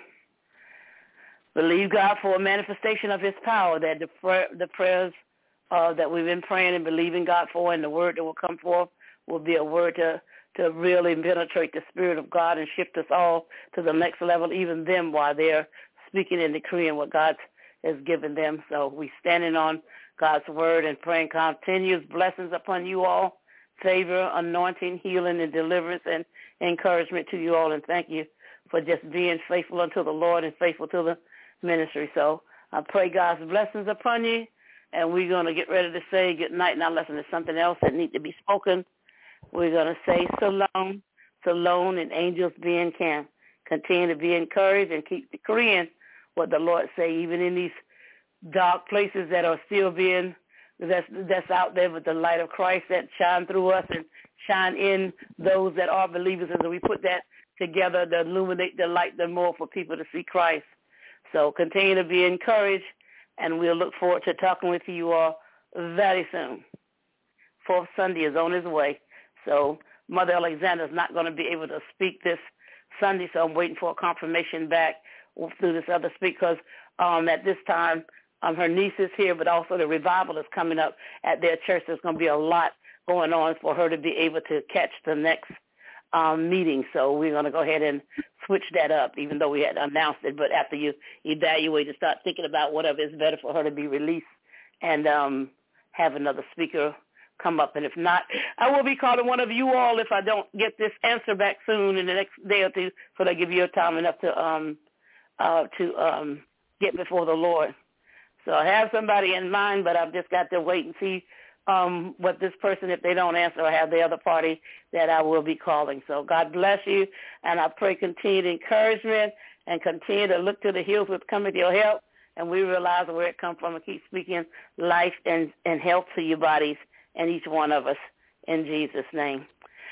believe God for a manifestation of his power, that the prayer, the prayers uh, that we've been praying and believing God for and the word that will come forth will be a word to to really penetrate the Spirit of God and shift us all to the next level, even them while they're speaking and decreeing what God has given them. So we standing on God's word and praying continuous blessings upon you all, favor, anointing, healing, and deliverance and encouragement to you all. And thank you for just being faithful unto the Lord and faithful to the ministry. So I pray God's blessings upon you, and we're going to get ready to say good night. Now listen, there's something else that needs to be spoken. We're going to say shalom, shalom, and angels be in camp. Continue to be encouraged and keep decreeing what the Lord say, even in these dark places that are still being, that's, that's out there with the light of Christ that shine through us and shine in those that are believers. And so we put that together to illuminate the light the more for people to see Christ. So continue to be encouraged, and we'll look forward to talking with you all very soon. Fourth Sunday is on its way. So Mother Alexander is not going to be able to speak this Sunday, so I'm waiting for a confirmation back through this other speak because um, at this time um, her niece is here, but also the revival is coming up at their church. There's going to be a lot going on for her to be able to catch the next um, meeting. So we're going to go ahead and switch that up, even though we had announced it. But after you evaluate and start thinking about whatever is better for her to be released and um, have another speaker come up. And if not, I will be calling one of you all if I don't get this answer back soon in the next day or two, so that give you time enough to um uh to um get before the Lord. So I have somebody in mind, but I've just got to wait and see um what this person, if they don't answer, I have the other party that I will be calling. So God bless you, and I pray continued encouragement and continue to look to the hills which come with your help, and we realize where it comes from and keep speaking life and, and health to your bodies and each one of us in Jesus' name.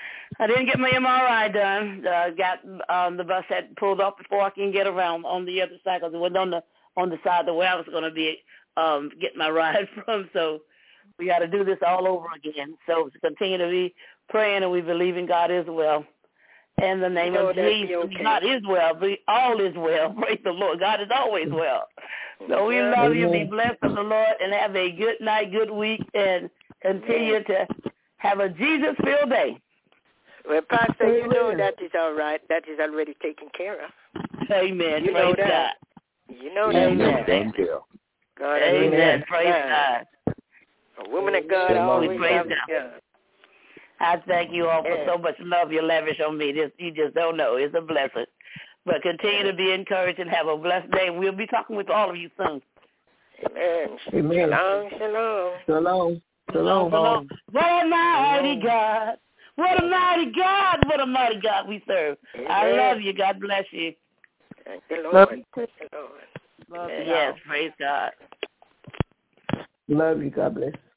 I didn't get my M R I done. Uh, got um, the bus had pulled off before I can get around on the other side because it wasn't on the on the side the way I was going to be um, getting my ride from. So we got to do this all over again. So continue to be praying, and we believe in God as well. In the name know of that Jesus, okay. God is well. We, all is well. Praise the Lord. God is always well. So we Yeah. love you. Be blessed of the Lord and have a good night, good week, and continue to have a Jesus-filled day. Well, Pastor, you Amen. know that is all right. That is already taken care of. Amen. You Praise know God. that. You know that. Amen. Thank you. God, Amen. I Praise God. A woman of God Shalom. always Praise have God. God. I thank you all for Yeah. so much love you lavish on me. This, you just don't know. It's a blessing. But continue to be encouraged and have a blessed day. We'll be talking with all of you soon. Amen. Amen. Shalom, shalom. Shalom. Shalom, shalom. What a mighty God. What a mighty God. What a mighty God we serve. I Amen. love you. God bless you. Thank the Lord. Love you too. Thank the Lord. Love Amen. Yes, praise God. Love you. God bless.